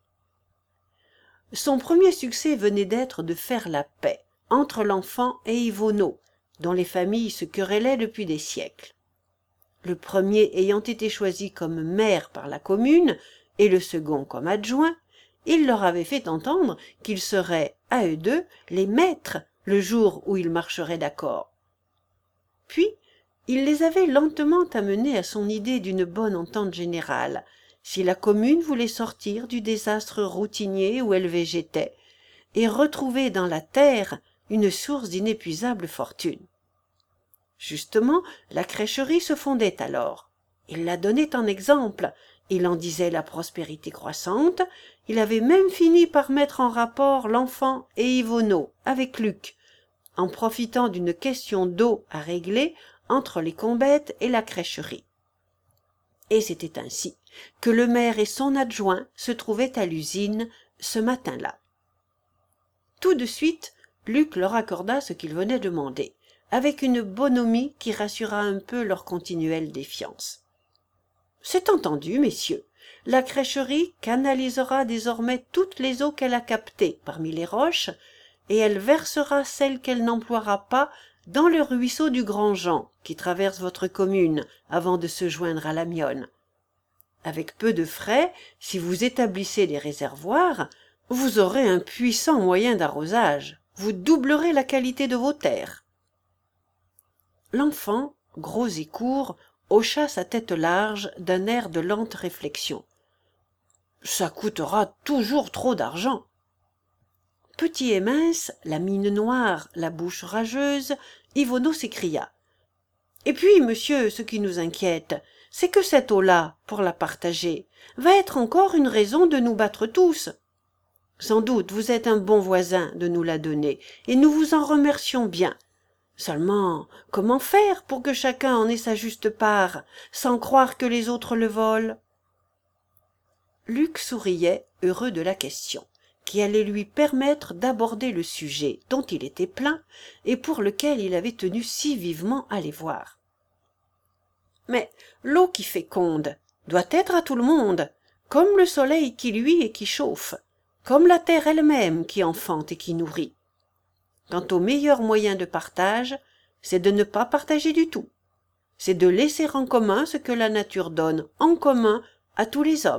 Son premier succès venait d'être de faire la paix entre l'enfant et Yvonneau, dont les familles se querellaient depuis des siècles. le premier ayant été choisi comme maire par la commune et le second comme adjoint, il leur avait fait entendre qu'ils seraient, à eux deux, les maîtres le jour où ils marcheraient d'accord. Puis, il les avait lentement amenés à son idée d'une bonne entente générale, si la commune voulait sortir du désastre routinier où elle végétait, et retrouver dans la terre une source d'inépuisable fortune. Justement, la crècherie se fondait alors. Il la donnait en exemple, il en disait la prospérité croissante, il avait même fini par mettre en rapport l'enfant et Yvonneau avec Luc, en profitant d'une question d'eau à régler entre les Combette et la crècherie. Et c'était ainsi que le maire et son adjoint se trouvaient à l'usine ce matin-là. Tout de suite, Luc leur accorda ce qu'ils venaient demander, avec une bonhomie qui rassura un peu leur continuelle défiance. « C'est entendu, messieurs. La crècherie canalisera désormais toutes les eaux qu'elle a captées parmi les roches, et elle versera celles qu'elle n'emploiera pas dans le ruisseau du Grand Jean, qui traverse votre commune avant de se joindre à la Mione. Avec peu de frais, si vous établissez des réservoirs, vous aurez un puissant moyen d'arrosage. Vous doublerez la qualité de vos terres. » L'enfant, gros et court, hocha sa tête large d'un air de lente réflexion. « Ça coûtera toujours trop d'argent. » Petit et mince, la mine noire, la bouche rageuse, Yvonneau s'écria. « Et puis, monsieur, ce qui nous inquiète, c'est que cette eau-là, pour la partager, va être encore une raison de nous battre tous. Sans doute vous êtes un bon voisin de nous la donner, et nous vous en remercions bien. Seulement, comment faire pour que chacun en ait sa juste part, sans croire que les autres le volent ?» Luc souriait, heureux de la question, qui allait lui permettre d'aborder le sujet dont il était plein et pour lequel il avait tenu si vivement à les voir. « Mais l'eau qui féconde doit être à tout le monde, comme le soleil qui luit et qui chauffe, comme la terre elle-même qui enfante et qui nourrit. Quant au meilleur moyen de partage, c'est de ne pas partager du tout. C'est de laisser en commun ce que la nature donne en commun à tous les hommes. »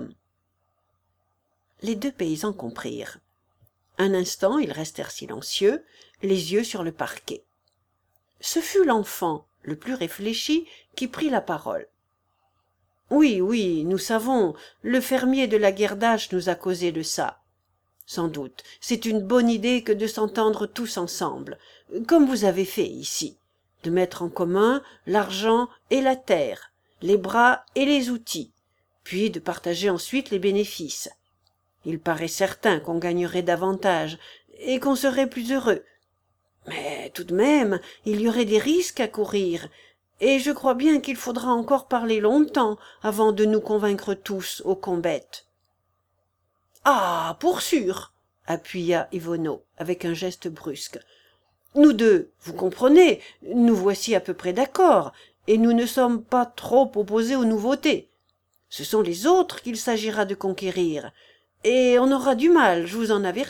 Les deux paysans comprirent. Un instant, ils restèrent silencieux, les yeux sur le parquet. Ce fut l'enfant, le plus réfléchi, qui prit la parole. « Oui, oui, nous savons, le fermier de la Guerdache nous a causé de ça. Sans doute, c'est une bonne idée que de s'entendre tous ensemble, comme vous avez fait ici, de mettre en commun l'argent et la terre, les bras et les outils, puis de partager ensuite les bénéfices. Il paraît certain qu'on gagnerait davantage et qu'on serait plus heureux. Mais tout de même, il y aurait des risques à courir, et je crois bien qu'il faudra encore parler longtemps avant de nous convaincre tous aux Combette. »« Ah, pour sûr !» appuya Yvonneau avec un geste brusque. « Nous deux, vous comprenez, nous voici à peu près d'accord, et nous ne sommes pas trop opposés aux nouveautés. Ce sont les autres qu'il s'agira de conquérir, et on aura du mal, je vous en avertis. »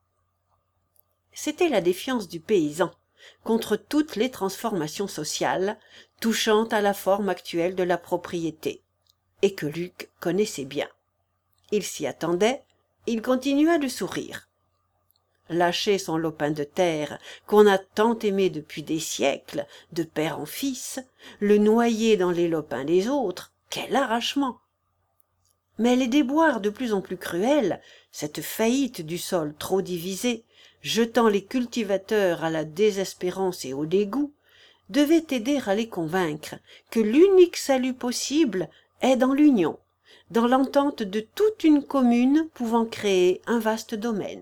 C'était la défiance du paysan contre toutes les transformations sociales touchant à la forme actuelle de la propriété, et que Luc connaissait bien. Il s'y attendait, il continua de sourire. Lâcher son lopin de terre qu'on a tant aimé depuis des siècles, de père en fils, le noyer dans les lopins des autres, quel arrachement! Mais les déboires de plus en plus cruels, cette faillite du sol trop divisé, jetant les cultivateurs à la désespérance et au dégoût, devaient aider à les convaincre que l'unique salut possible est dans l'union, dans l'entente de toute une commune pouvant créer un vaste domaine.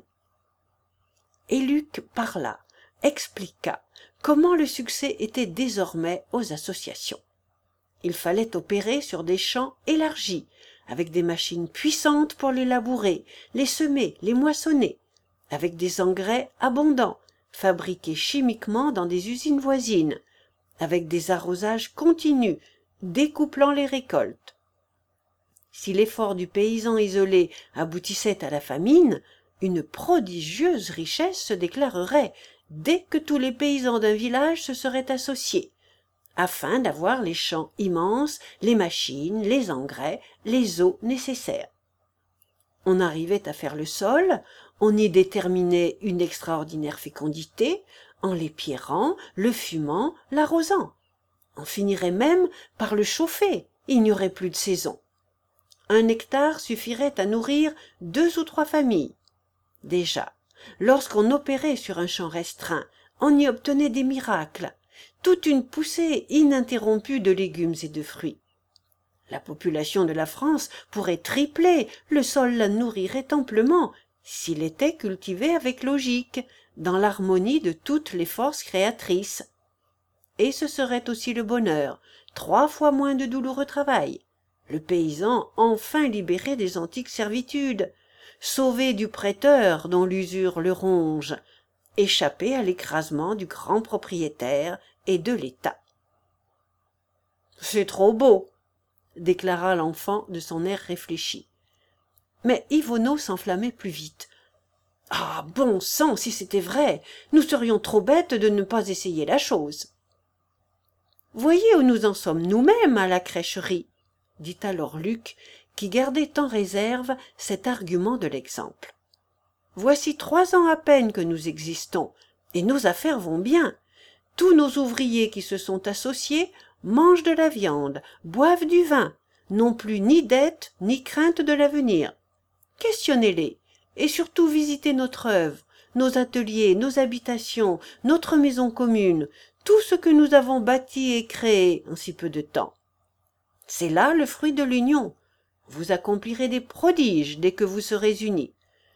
Et Luc parla, expliqua comment le succès était désormais aux associations. Il fallait opérer sur des champs élargis, avec des machines puissantes pour les labourer, les semer, les moissonner, avec des engrais abondants, fabriqués chimiquement dans des usines voisines, avec des arrosages continus, découplant les récoltes. Si l'effort du paysan isolé aboutissait à la famine, une prodigieuse richesse se déclarerait dès que tous les paysans d'un village se seraient associés, afin d'avoir les champs immenses, les machines, les engrais, les eaux nécessaires. On arrivait à faire le sol, on y déterminait une extraordinaire fécondité, en l'épierrant, le fumant, l'arrosant. On finirait même par le chauffer, il n'y aurait plus de saison. Un hectare suffirait à nourrir deux ou trois familles. Déjà, lorsqu'on opérait sur un champ restreint, on y obtenait des miracles, toute une poussée ininterrompue de légumes et de fruits. La population de la France pourrait tripler, le sol la nourrirait amplement, s'il était cultivé avec logique, dans l'harmonie de toutes les forces créatrices. Et ce serait aussi le bonheur, trois fois moins de douloureux travail, le paysan enfin libéré des antiques servitudes, sauvé du prêteur dont l'usure le ronge, échappé à l'écrasement du grand propriétaire et de l'État. « C'est trop beau !» déclara l'enfant de son air réfléchi. Mais Yvonneau s'enflammait plus vite. « Ah, bon sang, si c'était vrai, nous serions trop bêtes de ne pas essayer la chose. »« Voyez où nous en sommes nous-mêmes à la crècherie, » dit alors Luc, qui gardait en réserve cet argument de l'exemple. « Voici trois ans à peine que nous existons, et nos affaires vont bien. Tous nos ouvriers qui se sont associés mangent de la viande, boivent du vin, n'ont plus ni dette ni crainte de l'avenir. Questionnez-les, et surtout visitez notre œuvre, nos ateliers, nos habitations, notre maison commune, tout ce que nous avons bâti et créé en si peu de temps. C'est là le fruit de l'union. Vous accomplirez des prodiges dès que vous serez unis. »«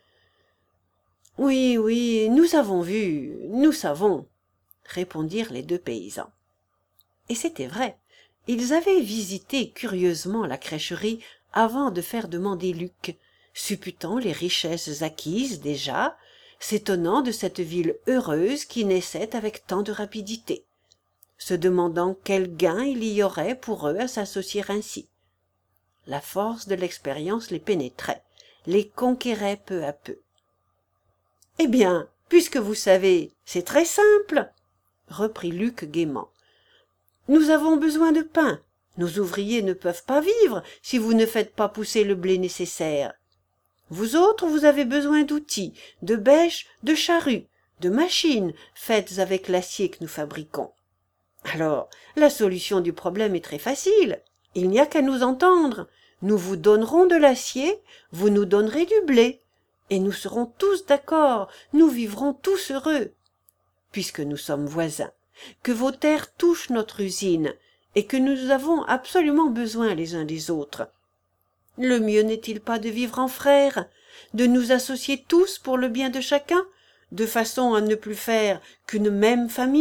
Oui, oui, nous avons vu, nous savons, » répondirent les deux paysans. Et c'était vrai, ils avaient visité curieusement la crècherie avant de faire demander Luc, supputant les richesses acquises déjà, s'étonnant de cette ville heureuse qui naissait avec tant de rapidité, se demandant quel gain il y aurait pour eux à s'associer ainsi. La force de l'expérience les pénétrait, les conquérait peu à peu. « Eh bien, puisque vous savez, c'est très simple, » reprit Luc gaiement. « Nous avons besoin de pain. Nos ouvriers ne peuvent pas vivre si vous ne faites pas pousser le blé nécessaire. Vous autres, vous avez besoin d'outils, de bêches, de charrues, de machines faites avec l'acier que nous fabriquons. Alors, la solution du problème est très facile. Il n'y a qu'à nous entendre. Nous vous donnerons de l'acier, vous nous donnerez du blé. Et nous serons tous d'accord, nous vivrons tous heureux. Puisque nous sommes voisins, que vos terres touchent notre usine, et que nous avons absolument besoin les uns des autres. Le mieux n'est-il pas de vivre en frères, de nous associer tous pour le bien de chacun, de façon à ne plus faire qu'une même famille ?»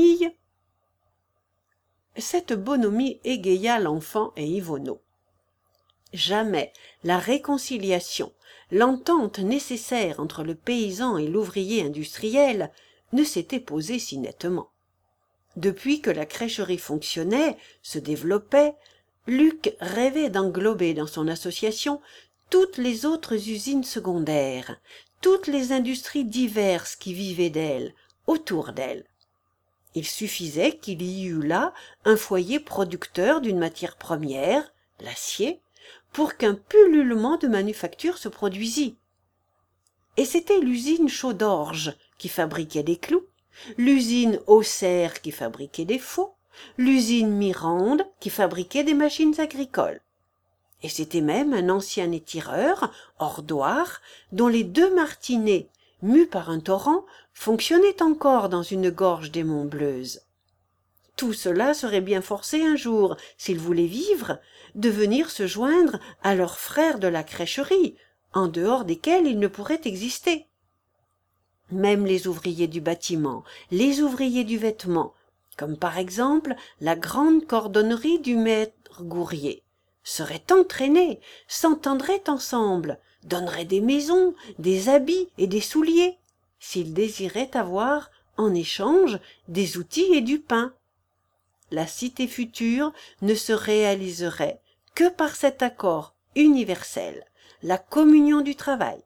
Cette bonhomie égaya l'enfant et Yvonneau. Jamais la réconciliation, l'entente nécessaire entre le paysan et l'ouvrier industriel ne s'était posée si nettement. Depuis que la crècherie fonctionnait, se développait, Luc rêvait d'englober dans son association toutes les autres usines secondaires, toutes les industries diverses qui vivaient d'elle, autour d'elle. Il suffisait qu'il y eût là un foyer producteur d'une matière première, l'acier, pour qu'un pullulement de manufactures se produisît. Et c'était l'usine Chaudorge qui fabriquait des clous, l'usine Auxerre qui fabriquait des faux, l'usine Mirande qui fabriquait des machines agricoles. Et c'était même un ancien étireur, Ordoir, dont les deux martinets, mus par un torrent, fonctionnaient encore dans une gorge des monts Bleuze. Tout cela serait bien forcé un jour, s'ils voulaient vivre, de venir se joindre à leurs frères de la crècherie, en dehors desquels ils ne pourraient exister. Même les ouvriers du bâtiment, les ouvriers du vêtement, comme par exemple la grande cordonnerie du maître Gourrier, seraient entraînés, s'entendraient ensemble, donneraient des maisons, des habits et des souliers, s'ils désiraient avoir, en échange, des outils et du pain. La cité future ne se réaliserait que par cet accord universel, la communion du travail.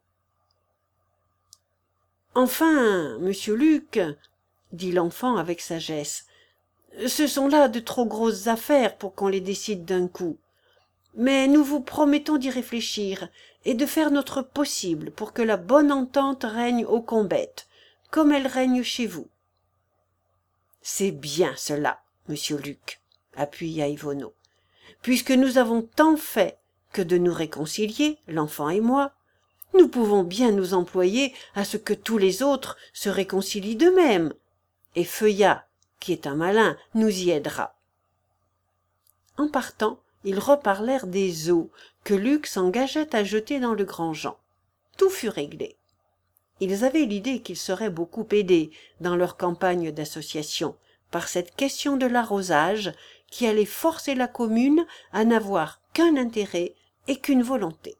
« Enfin, monsieur Luc, dit l'enfant avec sagesse, Ce sont là de trop grosses affaires pour qu'on les décide d'un coup. Mais nous vous promettons d'y réfléchir et de faire notre possible pour que la bonne entente règne au Combette, comme elle règne chez vous. »« C'est bien cela, monsieur Luc, » appuya Yvonneau. « Puisque nous avons tant fait que de nous réconcilier, l'enfant et moi, nous pouvons bien nous employer à ce que tous les autres se réconcilient d'eux-mêmes. Et Feuillat, qui est un malin, nous y aidera. » En partant, ils reparlèrent des eaux que Luc s'engageait à jeter dans le Grand-Jean. Tout fut réglé. Ils avaient l'idée qu'ils seraient beaucoup aidés dans leur campagne d'association par cette question de l'arrosage qui allait forcer la commune à n'avoir qu'un intérêt et qu'une volonté.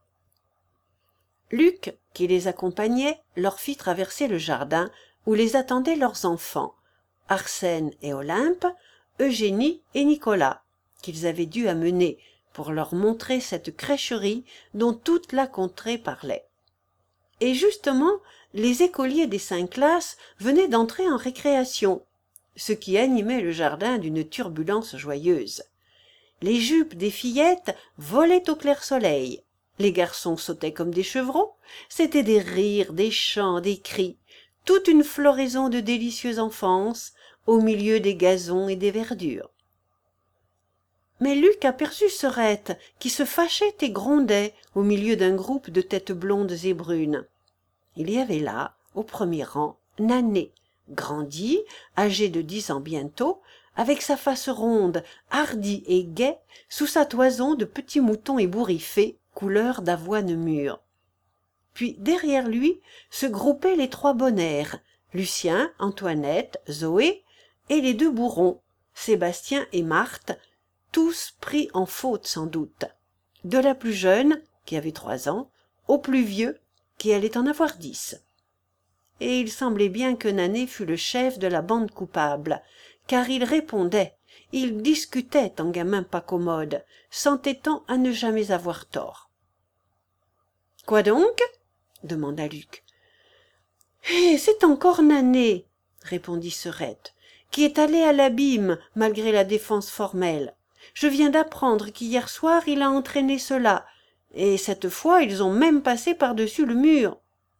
Luc, qui les accompagnait, leur fit traverser le jardin où les attendaient leurs enfants, Arsène et Olympe, Eugénie et Nicolas, qu'ils avaient dû amener pour leur montrer cette crècherie dont toute la contrée parlait. Et justement, les écoliers des cinq classes venaient d'entrer en récréation, ce qui animait le jardin d'une turbulence joyeuse. Les jupes des fillettes volaient au clair soleil, les garçons sautaient comme des chevrons, c'étaient des rires, des chants, des cris, toute une floraison de délicieuse enfance au milieu des gazons et des verdures. Mais Luc aperçut Sorette qui se fâchait et grondait au milieu d'un groupe de têtes blondes et brunes. Il y avait là, au premier rang, Nané, grandi, âgé de dix ans bientôt, avec sa face ronde, hardie et gaie, sous sa toison de petits moutons ébouriffés, couleur d'avoine mûre. Puis derrière lui se groupaient les trois bonnaires, Lucien, Antoinette, Zoé, et les deux bourrons, Sébastien et Marthe, tous pris en faute sans doute, de la plus jeune, qui avait trois ans, au plus vieux, qui allait en avoir dix. Et il semblait bien que Nané fût le chef de la bande coupable, car il répondait, il discutait en gamin pas commode, s'entêtant à ne jamais avoir tort. « Quoi donc ?» demanda Luc. « Eh, c'est encore Nané, » répondit Sorette, « qui est allé à l'abîme malgré la défense formelle. Je viens d'apprendre qu'hier soir il a entraîné cela, et cette fois ils ont même passé par-dessus le mur. »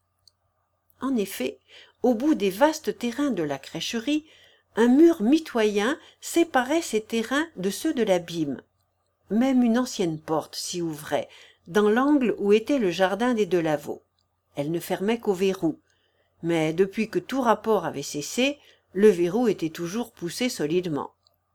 En effet, au bout des vastes terrains de la crècherie, un mur mitoyen séparait ces terrains de ceux de l'abîme. Même une ancienne porte s'y ouvrait, dans l'angle où était le jardin des Delaveau. Elle ne fermait qu'au verrou, mais depuis que tout rapport avait cessé, le verrou était toujours poussé solidement.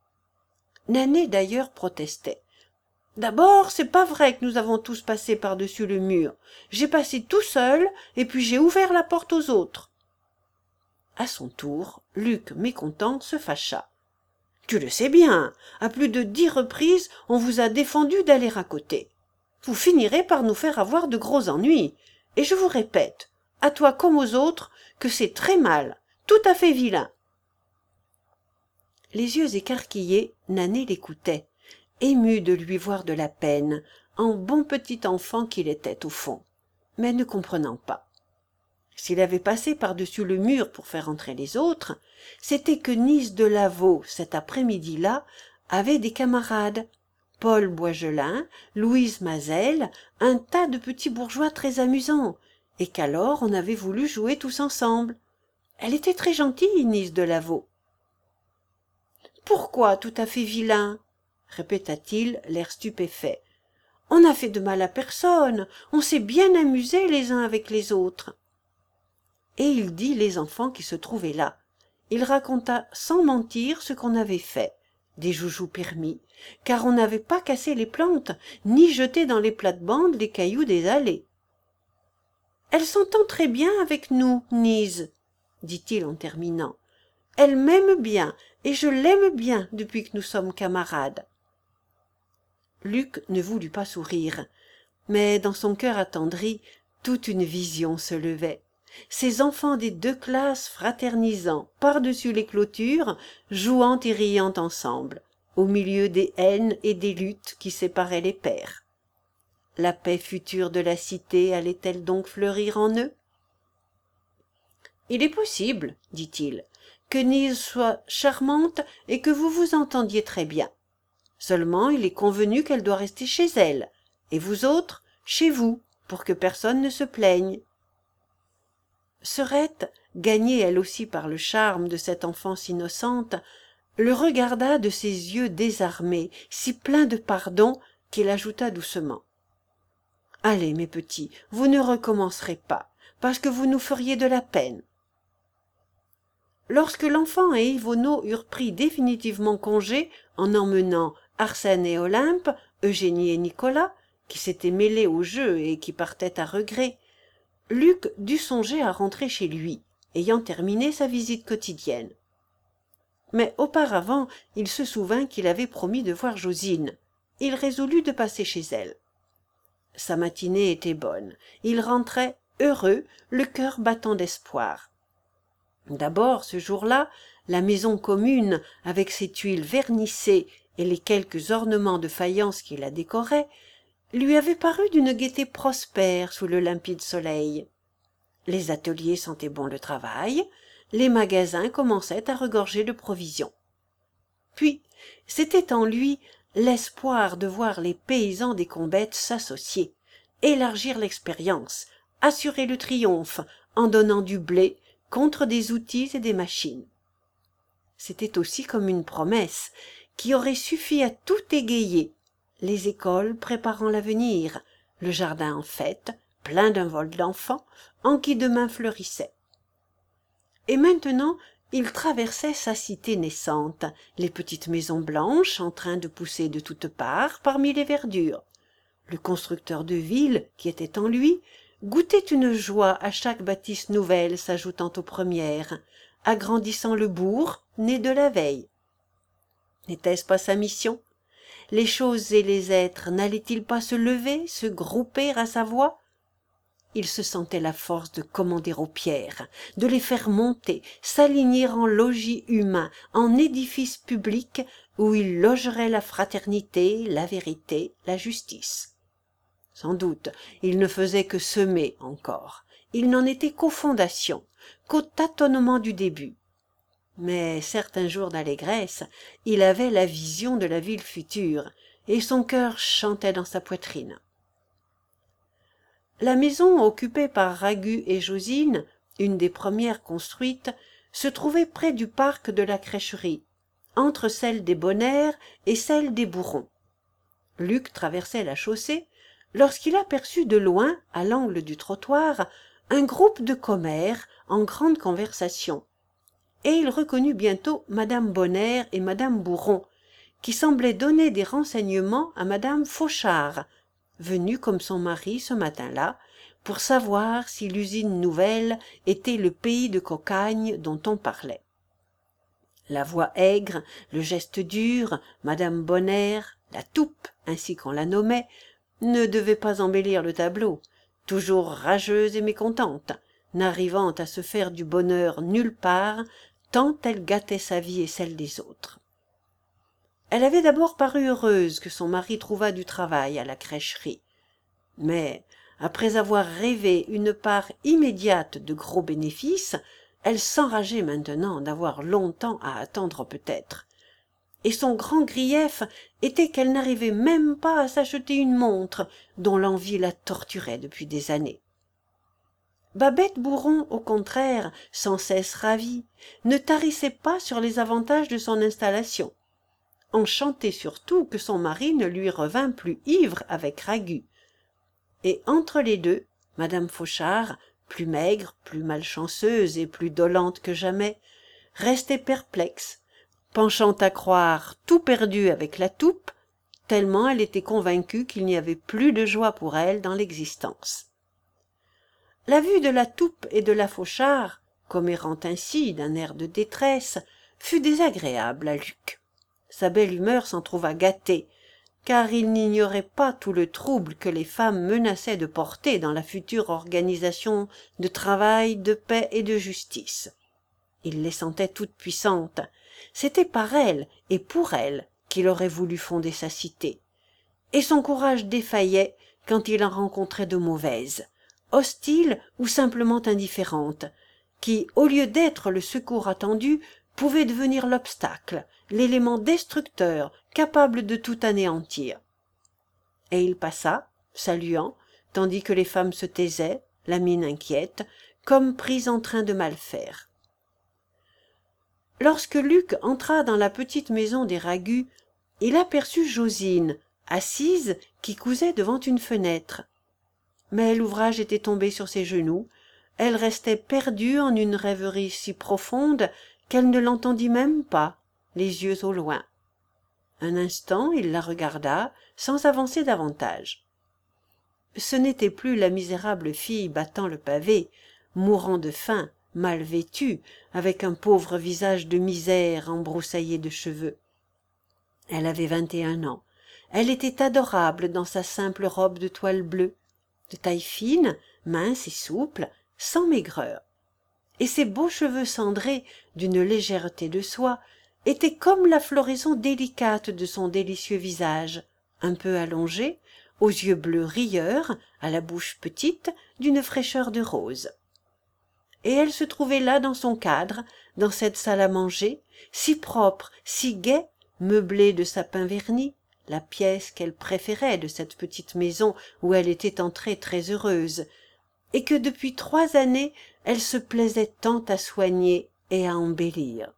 Nané d'ailleurs protestait. « D'abord, c'est pas vrai que nous avons tous passé par-dessus le mur. J'ai passé tout seul, et puis j'ai ouvert la porte aux autres. » À son tour, Luc, mécontent, se fâcha. « Tu le sais bien, à plus de dix reprises, on vous a défendu d'aller à côté. Vous finirez par nous faire avoir de gros ennuis, et je vous répète, à toi comme aux autres, que c'est très mal, tout à fait vilain. » Les yeux écarquillés, Nané l'écoutait, ému de lui voir de la peine, en bon petit enfant qu'il était au fond, mais ne comprenant pas. S'il avait passé par-dessus le mur pour faire entrer les autres, c'était que Nise de Lavaux, cet après-midi-là, avait des camarades, Paul Boisgelin, Louise Mazel, un tas de petits bourgeois très amusants, et qu'alors on avait voulu jouer tous ensemble. Elle était très gentille, Nise de Lavaux. « Pourquoi tout à fait vilain ?» répéta-t-il, l'air stupéfait. « On n'a fait de mal à personne, on s'est bien amusés les uns avec les autres. » Et il dit les enfants qui se trouvaient là. Il raconta sans mentir ce qu'on avait fait, des joujoux permis, car on n'avait pas cassé les plantes, ni jeté dans les plates-bandes les cailloux des allées. « Elle s'entend très bien avec nous, Nise, » dit-il en terminant. « Elle m'aime bien, et je l'aime bien depuis que nous sommes camarades. » Luc ne voulut pas sourire, mais dans son cœur attendri, toute une vision se levait. Ces enfants des deux classes fraternisant par-dessus les clôtures, jouant et riant ensemble, au milieu des haines et des luttes qui séparaient les pères. La paix future de la cité allait-elle donc fleurir en eux? « Il est possible, dit-il, que Nise soit charmante et que vous vous entendiez très bien. Seulement il est convenu qu'elle doit rester chez elle, et vous autres, chez vous, pour que personne ne se plaigne. » Serette, gagnée elle aussi par le charme de cette enfance innocente, le regarda de ses yeux désarmés, si pleins de pardon, qu'il ajouta doucement. « Allez, mes petits, vous ne recommencerez pas, parce que vous nous feriez de la peine. » Lorsque l'enfant et Yvonneau eurent pris définitivement congé en emmenant Arsène et Olympe, Eugénie et Nicolas, qui s'étaient mêlés au jeu et qui partaient à regret, Luc dut songer à rentrer chez lui, ayant terminé sa visite quotidienne. Mais auparavant, il se souvint qu'il avait promis de voir Josine. Il résolut de passer chez elle. Sa matinée était bonne. Il rentrait heureux, le cœur battant d'espoir. D'abord, ce jour-là, la maison commune, avec ses tuiles vernissées et les quelques ornements de faïence qui la décoraient, lui avait paru d'une gaieté prospère sous le limpide soleil. Les ateliers sentaient bon le travail, les magasins commençaient à regorger de provisions. Puis, c'était en lui l'espoir de voir les paysans des Combettes s'associer, élargir l'expérience, assurer le triomphe en donnant du blé contre des outils et des machines. C'était aussi comme une promesse qui aurait suffi à tout égayer, les écoles préparant l'avenir, le jardin en fête, plein d'un vol d'enfants, en qui demain fleurissait. Et maintenant, il traversait sa cité naissante, les petites maisons blanches en train de pousser de toutes parts parmi les verdures. Le constructeur de ville, qui était en lui, goûtait une joie à chaque bâtisse nouvelle s'ajoutant aux premières, agrandissant le bourg né de la veille. N'était-ce pas sa mission? Les choses et les êtres n'allaient-ils pas se lever, se grouper à sa voix? Il se sentait la force de commander aux pierres, de les faire monter, s'aligner en logis humains, en édifices publics où il logerait la fraternité, la vérité, la justice. Sans doute, il ne faisait que semer encore. Il n'en était qu'aux fondations, qu'au tâtonnement du début. Mais certains jours d'allégresse, il avait la vision de la ville future, et son cœur chantait dans sa poitrine. La maison occupée par Ragu et Josine, une des premières construites, se trouvait près du parc de la crècherie, entre celle des Bonnaire et celle des Bourron. Luc traversait la chaussée lorsqu'il aperçut de loin, à l'angle du trottoir, un groupe de commères en grande conversation, et il reconnut bientôt madame Bonnaire et madame Bourron, qui semblaient donner des renseignements à madame Fauchard, venue comme son mari ce matin-là, pour savoir si l'usine nouvelle était le pays de cocagne dont on parlait. La voix aigre, le geste dur, madame Bonnaire, la toupe, ainsi qu'on la nommait, ne devaient pas embellir le tableau, toujours rageuse et mécontente, n'arrivant à se faire du bonheur nulle part, tant elle gâtait sa vie et celle des autres. Elle avait d'abord paru heureuse que son mari trouvât du travail à la crècherie. Mais, après avoir rêvé une part immédiate de gros bénéfices, elle s'enrageait maintenant d'avoir longtemps à attendre peut-être. Et son grand grief était qu'elle n'arrivait même pas à s'acheter une montre dont l'envie la torturait depuis des années. Babette Bourron, au contraire, sans cesse ravie, ne tarissait pas sur les avantages de son installation. Enchantée surtout que son mari ne lui revint plus ivre avec Ragu. Et entre les deux, madame Fauchard, plus maigre, plus malchanceuse et plus dolente que jamais, restait perplexe, penchant à croire tout perdu avec la toupe, tellement elle était convaincue qu'il n'y avait plus de joie pour elle dans l'existence. La vue de la toupe et de la Fauchard, commérant ainsi d'un air de détresse, fut désagréable à Luc. Sa belle humeur s'en trouva gâtée, car il n'ignorait pas tout le trouble que les femmes menaçaient de porter dans la future organisation de travail, de paix et de justice. Il les sentait toutes puissantes. C'était par elles et pour elles qu'il aurait voulu fonder sa cité. Et son courage défaillait quand il en rencontrait de mauvaises, hostiles ou simplement indifférentes, qui, au lieu d'être le secours attendu, pouvait devenir l'obstacle, l'élément destructeur capable de tout anéantir. Et il passa, saluant, tandis que les femmes se taisaient, la mine inquiète, comme prises en train de mal faire. Lorsque Luc entra dans la petite maison des Ragut, il aperçut Josine, assise, qui cousait devant une fenêtre. Mais l'ouvrage était tombé sur ses genoux, elle restait perdue en une rêverie si profonde qu'elle ne l'entendit même pas, les yeux au loin. Un instant il la regarda, sans avancer davantage. Ce n'était plus la misérable fille battant le pavé, mourant de faim, mal vêtue, avec un pauvre visage de misère embroussaillé de cheveux. Elle avait vingt et un ans. Elle était adorable dans sa simple robe de toile bleue, de taille fine, mince et souple, sans maigreur. Et ses beaux cheveux cendrés, d'une légèreté de soie, étaient comme la floraison délicate de son délicieux visage, un peu allongé, aux yeux bleus rieurs, à la bouche petite, d'une fraîcheur de rose. Et elle se trouvait là dans son cadre, dans cette salle à manger, si propre, si gaie, meublée de sapins vernis, la pièce qu'elle préférait de cette petite maison où elle était entrée très heureuse, et que depuis trois années elle se plaisait tant à soigner et à embellir.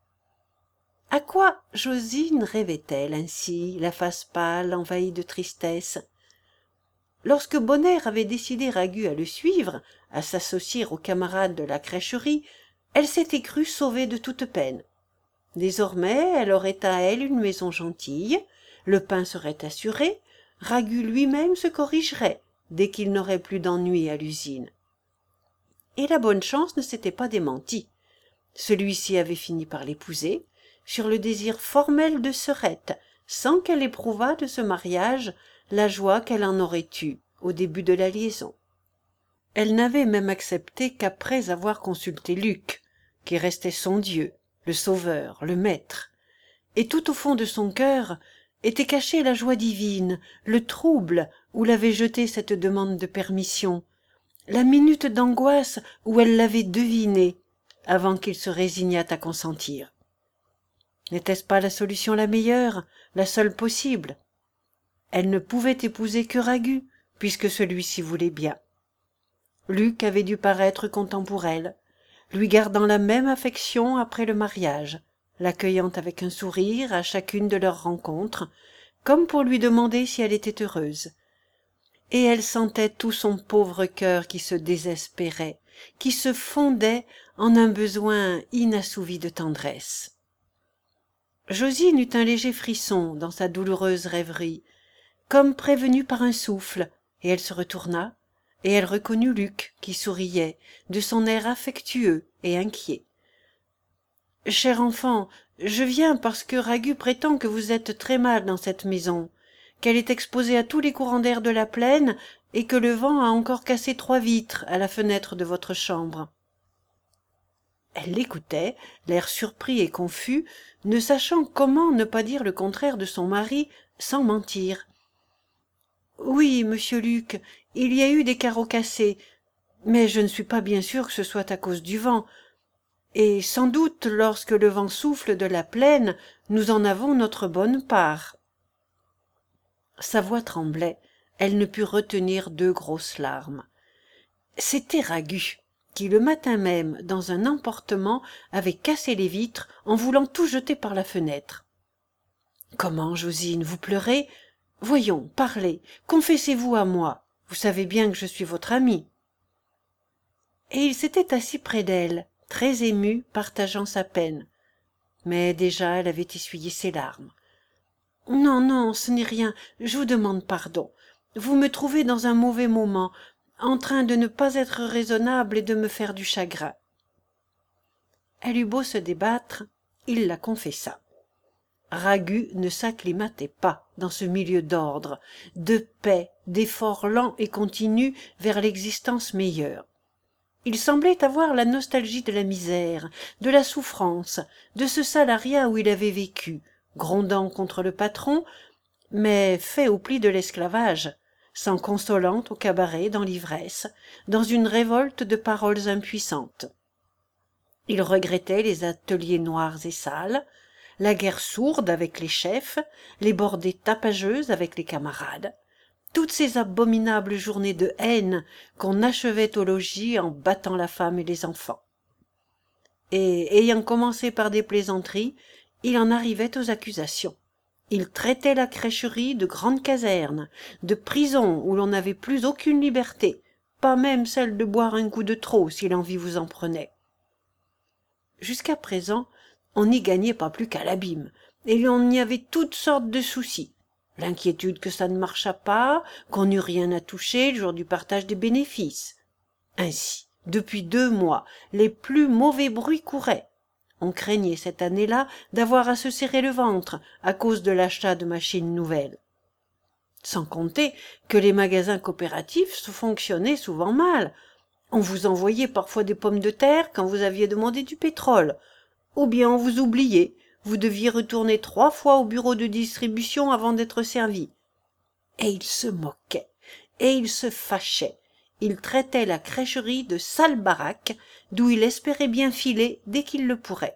À quoi Josine rêvait-elle ainsi, la face pâle, envahie de tristesse? Lorsque Bonner avait décidé Ragut à le suivre, à s'associer aux camarades de la crècherie, elle s'était crue sauvée de toute peine. Désormais, elle aurait à elle une maison gentille, le pain serait assuré, Ragut lui-même se corrigerait dès qu'il n'aurait plus d'ennui à l'usine. Et la bonne chance ne s'était pas démentie. Celui-ci avait fini par l'épouser, sur le désir formel de Serette, sans qu'elle éprouvât de ce mariage la joie qu'elle en aurait eue au début de la liaison. Elle n'avait même accepté qu'après avoir consulté Luc, qui restait son Dieu, le sauveur, le maître. Et tout au fond de son cœur était cachée la joie divine, le trouble où l'avait jeté cette demande de permission, la minute d'angoisse où elle l'avait deviné avant qu'il se résignât à consentir. N'était-ce pas la solution la meilleure, la seule possible? Elle ne pouvait épouser que Ragut, puisque celui-ci voulait bien. Luc avait dû paraître content pour elle, lui gardant la même affection après le mariage, l'accueillant avec un sourire à chacune de leurs rencontres, comme pour lui demander si elle était heureuse. Et elle sentait tout son pauvre cœur qui se désespérait, qui se fondait en un besoin inassouvi de tendresse. Josine eut un léger frisson dans sa douloureuse rêverie, comme prévenue par un souffle, et elle se retourna, et elle reconnut Luc qui souriait, de son air affectueux et inquiet. « Cher enfant, je viens parce que Ragut prétend que vous êtes très mal dans cette maison, qu'elle est exposée à tous les courants d'air de la plaine et que le vent a encore cassé trois vitres à la fenêtre de votre chambre. » Elle l'écoutait, l'air surpris et confus, ne sachant comment ne pas dire le contraire de son mari sans mentir. « Oui, monsieur Luc, il y a eu des carreaux cassés, mais je ne suis pas bien sûre que ce soit à cause du vent. Et sans doute, lorsque le vent souffle de la plaine, nous en avons notre bonne part. » Sa voix tremblait, elle ne put retenir deux grosses larmes. C'était Ragut, qui le matin même, dans un emportement, avait cassé les vitres en voulant tout jeter par la fenêtre. « Comment, Josine, vous pleurez? Voyons, parlez, confessez-vous à moi, vous savez bien que je suis votre amie. » Et il s'était assis près d'elle, très ému, partageant sa peine. Mais déjà elle avait essuyé ses larmes. « Non, non, ce n'est rien, je vous demande pardon. Vous me trouvez dans un mauvais moment, en train de ne pas être raisonnable et de me faire du chagrin. » Elle eut beau se débattre, il la confessa. Ragut ne s'acclimatait pas dans ce milieu d'ordre, de paix, d'effort lent et continu vers l'existence meilleure. Il semblait avoir la nostalgie de la misère, de la souffrance, de ce salariat où il avait vécu, grondant contre le patron, mais fait au pli de l'esclavage, s'en consolant au cabaret dans l'ivresse, dans une révolte de paroles impuissantes. Il regrettait les ateliers noirs et sales, la guerre sourde avec les chefs, les bordées tapageuses avec les camarades, toutes ces abominables journées de haine qu'on achevait au logis en battant la femme et les enfants. Et, ayant commencé par des plaisanteries, il en arrivait aux accusations. Il traitait la crècherie de grande caserne, de prison où l'on n'avait plus aucune liberté, pas même celle de boire un coup de trop si l'envie vous en prenait. Jusqu'à présent, on n'y gagnait pas plus qu'à l'abîme, et l'on y avait toutes sortes de soucis. L'inquiétude que ça ne marchât pas, qu'on n'eût rien à toucher le jour du partage des bénéfices. Ainsi, depuis deux mois, les plus mauvais bruits couraient. On craignait cette année-là d'avoir à se serrer le ventre à cause de l'achat de machines nouvelles. Sans compter que les magasins coopératifs fonctionnaient souvent mal. On vous envoyait parfois des pommes de terre quand vous aviez demandé du pétrole, ou bien on vous oubliait, vous deviez retourner trois fois au bureau de distribution avant d'être servi. Et il se moquait, et il se fâchait. Il traitait la crècherie de sale baraque, d'où il espérait bien filer dès qu'il le pourrait.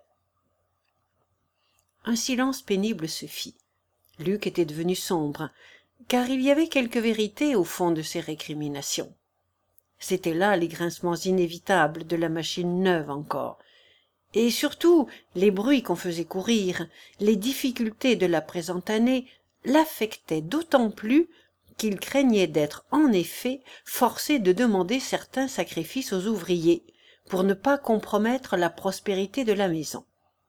Un silence pénible se fit. Luc était devenu sombre, car il y avait quelque vérité au fond de ses récriminations. C'étaient là les grincements inévitables de la machine neuve encore, et surtout les bruits qu'on faisait courir, les difficultés de la présente année l'affectaient d'autant plus qu'il craignait d'être en effet forcé de demander certains sacrifices aux ouvriers pour ne pas compromettre la prospérité de la maison.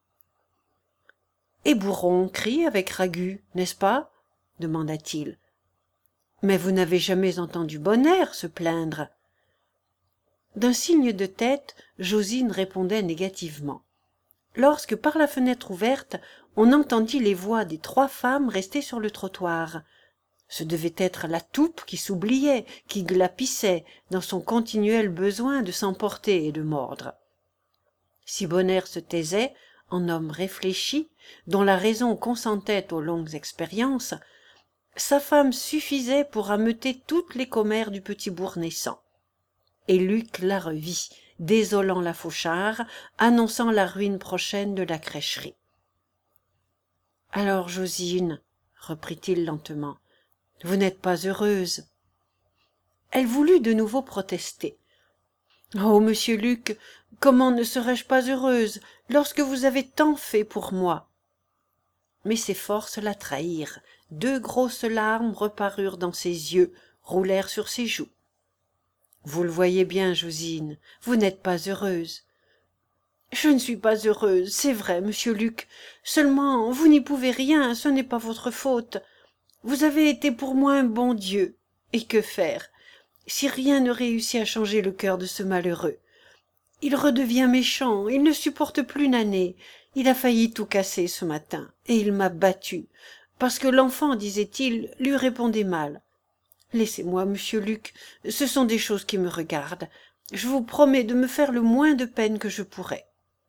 Et Bourron crie avec Ragu, n'est-ce pas? demanda-t-il. Mais vous n'avez jamais entendu Bonnaire se plaindre. D'un signe de tête, Josine répondait négativement. Lorsque, par la fenêtre ouverte, on entendit les voix des trois femmes restées sur le trottoir. Ce devait être la toupe qui s'oubliait, qui glapissait, dans son continuel besoin de s'emporter et de mordre. Si Bonnaire se taisait, en homme réfléchi, dont la raison consentait aux longues expériences, sa femme suffisait pour ameuter toutes les commères du petit bourg naissant. Et Luc la revit, désolant la Fauchard, annonçant la ruine prochaine de la crècherie. « Alors, Josine, reprit-il lentement, vous n'êtes pas heureuse. » Elle voulut de nouveau protester. « Oh, monsieur Luc, comment ne serais-je pas heureuse lorsque vous avez tant fait pour moi ?» Mais ses forces la trahirent. Deux grosses larmes reparurent dans ses yeux, roulèrent sur ses joues. « Vous le voyez bien, Josine, vous n'êtes pas heureuse. »« Je ne suis pas heureuse, c'est vrai, monsieur Luc. Seulement, vous n'y pouvez rien, ce n'est pas votre faute. Vous avez été pour moi un bon Dieu. Et que faire, si rien ne réussit à changer le cœur de ce malheureux? Il redevient méchant, il ne supporte plus Nané. Il a failli tout casser ce matin, et il m'a battue, parce que l'enfant, disait-il, lui répondait mal. Laissez-moi, monsieur Luc, ce sont des choses qui me regardent. Je vous promets de me faire le moins de peine que je pourrai. »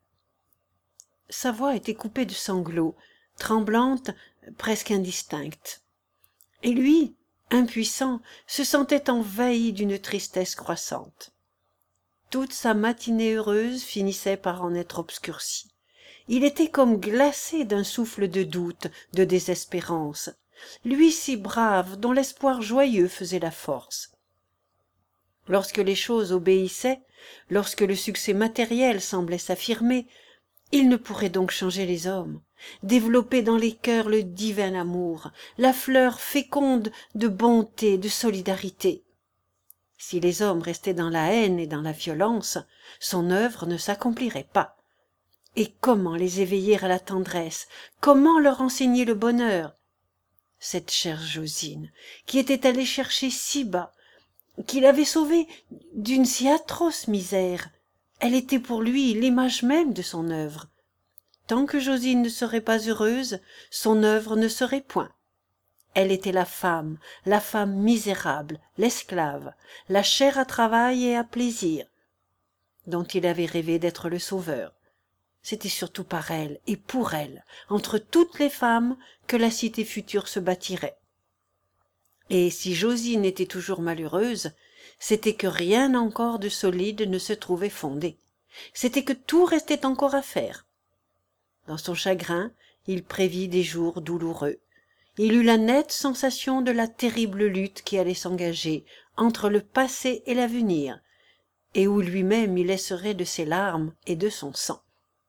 Sa voix était coupée de sanglots, tremblante, presque indistincte. Et lui, impuissant, se sentait envahi d'une tristesse croissante. Toute sa matinée heureuse finissait par en être obscurcie. Il était comme glacé d'un souffle de doute, de désespérance. Lui si brave, dont l'espoir joyeux faisait la force. Lorsque les choses obéissaient, lorsque le succès matériel semblait s'affirmer, il ne pourrait donc changer les hommes, développer dans les cœurs le divin amour, la fleur féconde de bonté, de solidarité. Si les hommes restaient dans la haine et dans la violence, son œuvre ne s'accomplirait pas. Et comment les éveiller à la tendresse, comment leur enseigner le bonheur? Cette chère Josine, qui était allée chercher si bas, qui l'avait sauvée d'une si atroce misère, elle était pour lui l'image même de son œuvre. Tant que Josine ne serait pas heureuse, son œuvre ne serait point. Elle était la femme, la femme misérable, l'esclave, la chair à travail et à plaisir, dont il avait rêvé d'être le sauveur. C'était surtout par elle et pour elle, entre toutes les femmes, que la cité future se bâtirait. Et si Josine était toujours malheureuse, c'était que rien encore de solide ne se trouvait fondé. c'était que tout restait encore à faire. Dans son chagrin, il prévit des jours douloureux. Il eut la nette sensation de la terrible lutte qui allait s'engager entre le passé et l'avenir, et où lui-même y laisserait de ses larmes et de son sang.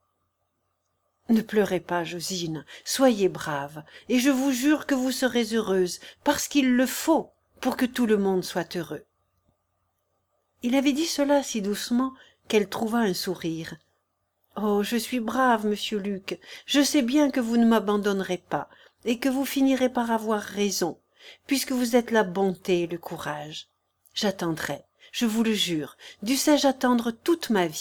Ne pleurez pas, Josine, soyez brave, et je vous jure que vous serez heureuse, parce qu'il le faut pour que tout le monde soit heureux. Il avait dit cela si doucement qu'elle trouva un sourire. « Oh, je suis brave, monsieur Luc, je sais bien que vous ne m'abandonnerez pas, et que vous finirez par avoir raison, puisque vous êtes la bonté et le courage. J'attendrai, je vous le jure, dussé-je attendre toute ma vie. »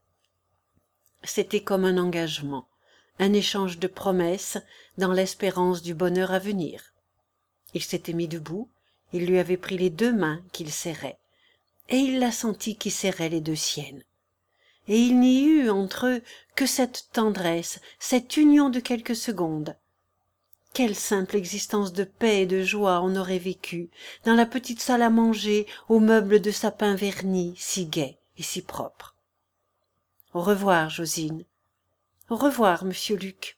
C'était comme un engagement, un échange de promesses dans l'espérance du bonheur à venir. Il s'était mis debout, il lui avait pris les deux mains qu'il serrait, et il la sentit qui serrait les deux siennes. Et il n'y eut entre eux que cette tendresse, cette union de quelques secondes. Quelle simple existence de paix et de joie on aurait vécu dans la petite salle à manger aux meubles de sapin vernis, si gais et si propres. Au revoir, Josine. Au revoir, monsieur Luc.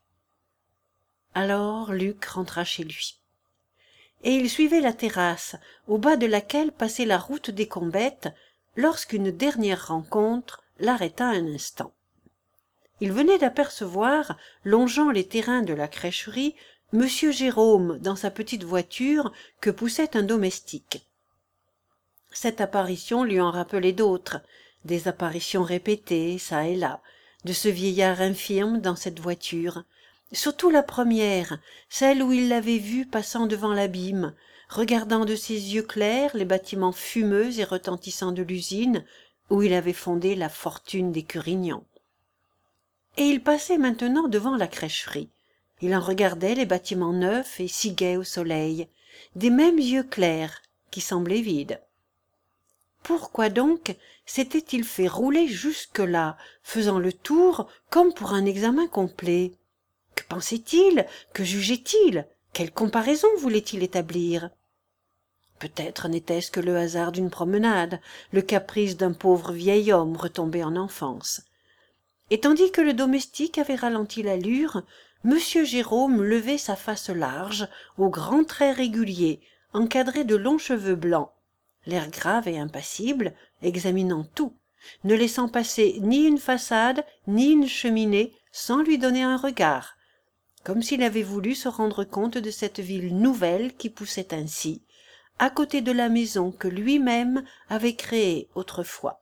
Alors Luc rentra chez lui. Et il suivait la terrasse, au bas de laquelle passait la route des Combettes, lorsqu'une dernière rencontre l'arrêta un instant. Il venait d'apercevoir, longeant les terrains de la crècherie, monsieur Jérôme dans sa petite voiture que poussait un domestique. Cette apparition lui en rappelait d'autres, des apparitions répétées, çà et là, de ce vieillard infirme dans cette voiture, surtout la première, celle où il l'avait vu passant devant l'abîme, regardant de ses yeux clairs les bâtiments fumeux et retentissants de l'usine où il avait fondé la fortune des Curignan. Et il passait maintenant devant la crècherie. Il en regardait les bâtiments neufs et si gais au soleil, des mêmes yeux clairs qui semblaient vides. Pourquoi donc s'était-il fait rouler jusque-là, faisant le tour comme pour un examen complet? Que pensait-il? Que jugeait-il? Quelle comparaison voulait-il établir? Peut-être n'était-ce que le hasard d'une promenade, le caprice d'un pauvre vieil homme retombé en enfance. Et tandis que le domestique avait ralenti l'allure, monsieur Jérôme levait sa face large, aux grands traits réguliers, encadrés de longs cheveux blancs, l'air grave et impassible, examinant tout, ne laissant passer ni une façade, ni une cheminée, sans lui donner un regard, comme s'il avait voulu se rendre compte de cette ville nouvelle qui poussait ainsi, à côté de la maison que lui-même avait créée autrefois.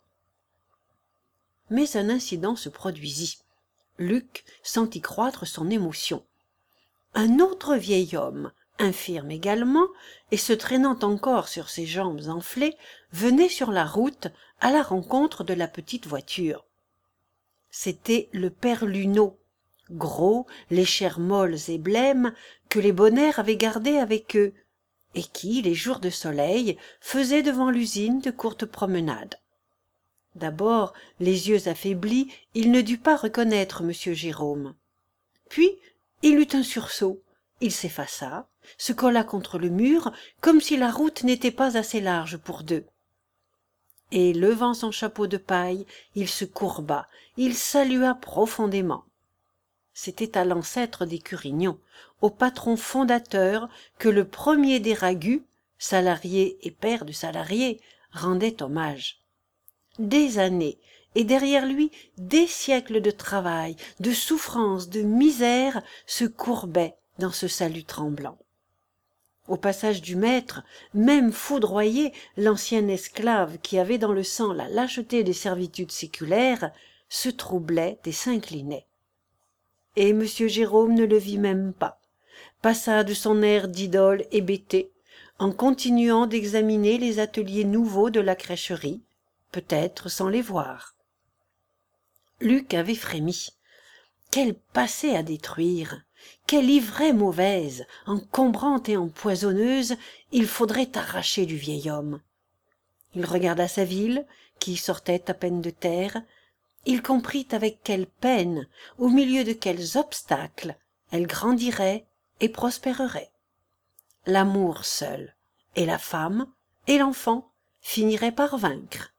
Mais un incident se produisit. Luc sentit croître son émotion. Un autre vieil homme, infirme également, et se traînant encore sur ses jambes enflées, venait sur la route à la rencontre de la petite voiture. C'était le père Luneau, gros, les chairs molles et blêmes, que les bonnaires avaient gardé avec eux, et qui, les jours de soleil, faisait devant l'usine de courtes promenades. D'abord, les yeux affaiblis, il ne dut pas reconnaître monsieur Jérôme. Puis, il eut un sursaut. Il s'effaça, se colla contre le mur, comme si la route n'était pas assez large pour deux. Et, levant son chapeau de paille, il se courba, il salua profondément. C'était à l'ancêtre des Curignan, au patron fondateur que le premier des Ragut, salarié et père de salariés, rendait hommage. Des années, et derrière lui des siècles de travail, de souffrance, de misère se courbaient dans ce salut tremblant. Au passage du maître, même foudroyé, l'ancien esclave qui avait dans le sang la lâcheté des servitudes séculaires, se troublait et s'inclinait. Et M. Jérôme ne le vit même pas, passa de son air d'idole hébété, en continuant d'examiner les ateliers nouveaux de la crècherie, peut-être sans les voir. Luc avait frémi. Quel passé à détruire! Quelle ivraie mauvaise, encombrante et empoisonneuse, il faudrait arracher du vieil homme. Il regarda sa ville, qui sortait à peine de terre. Il comprit avec quelle peine, au milieu de quels obstacles, elle grandirait et prospérerait. L'amour seul, et la femme, et l'enfant finiraient par vaincre.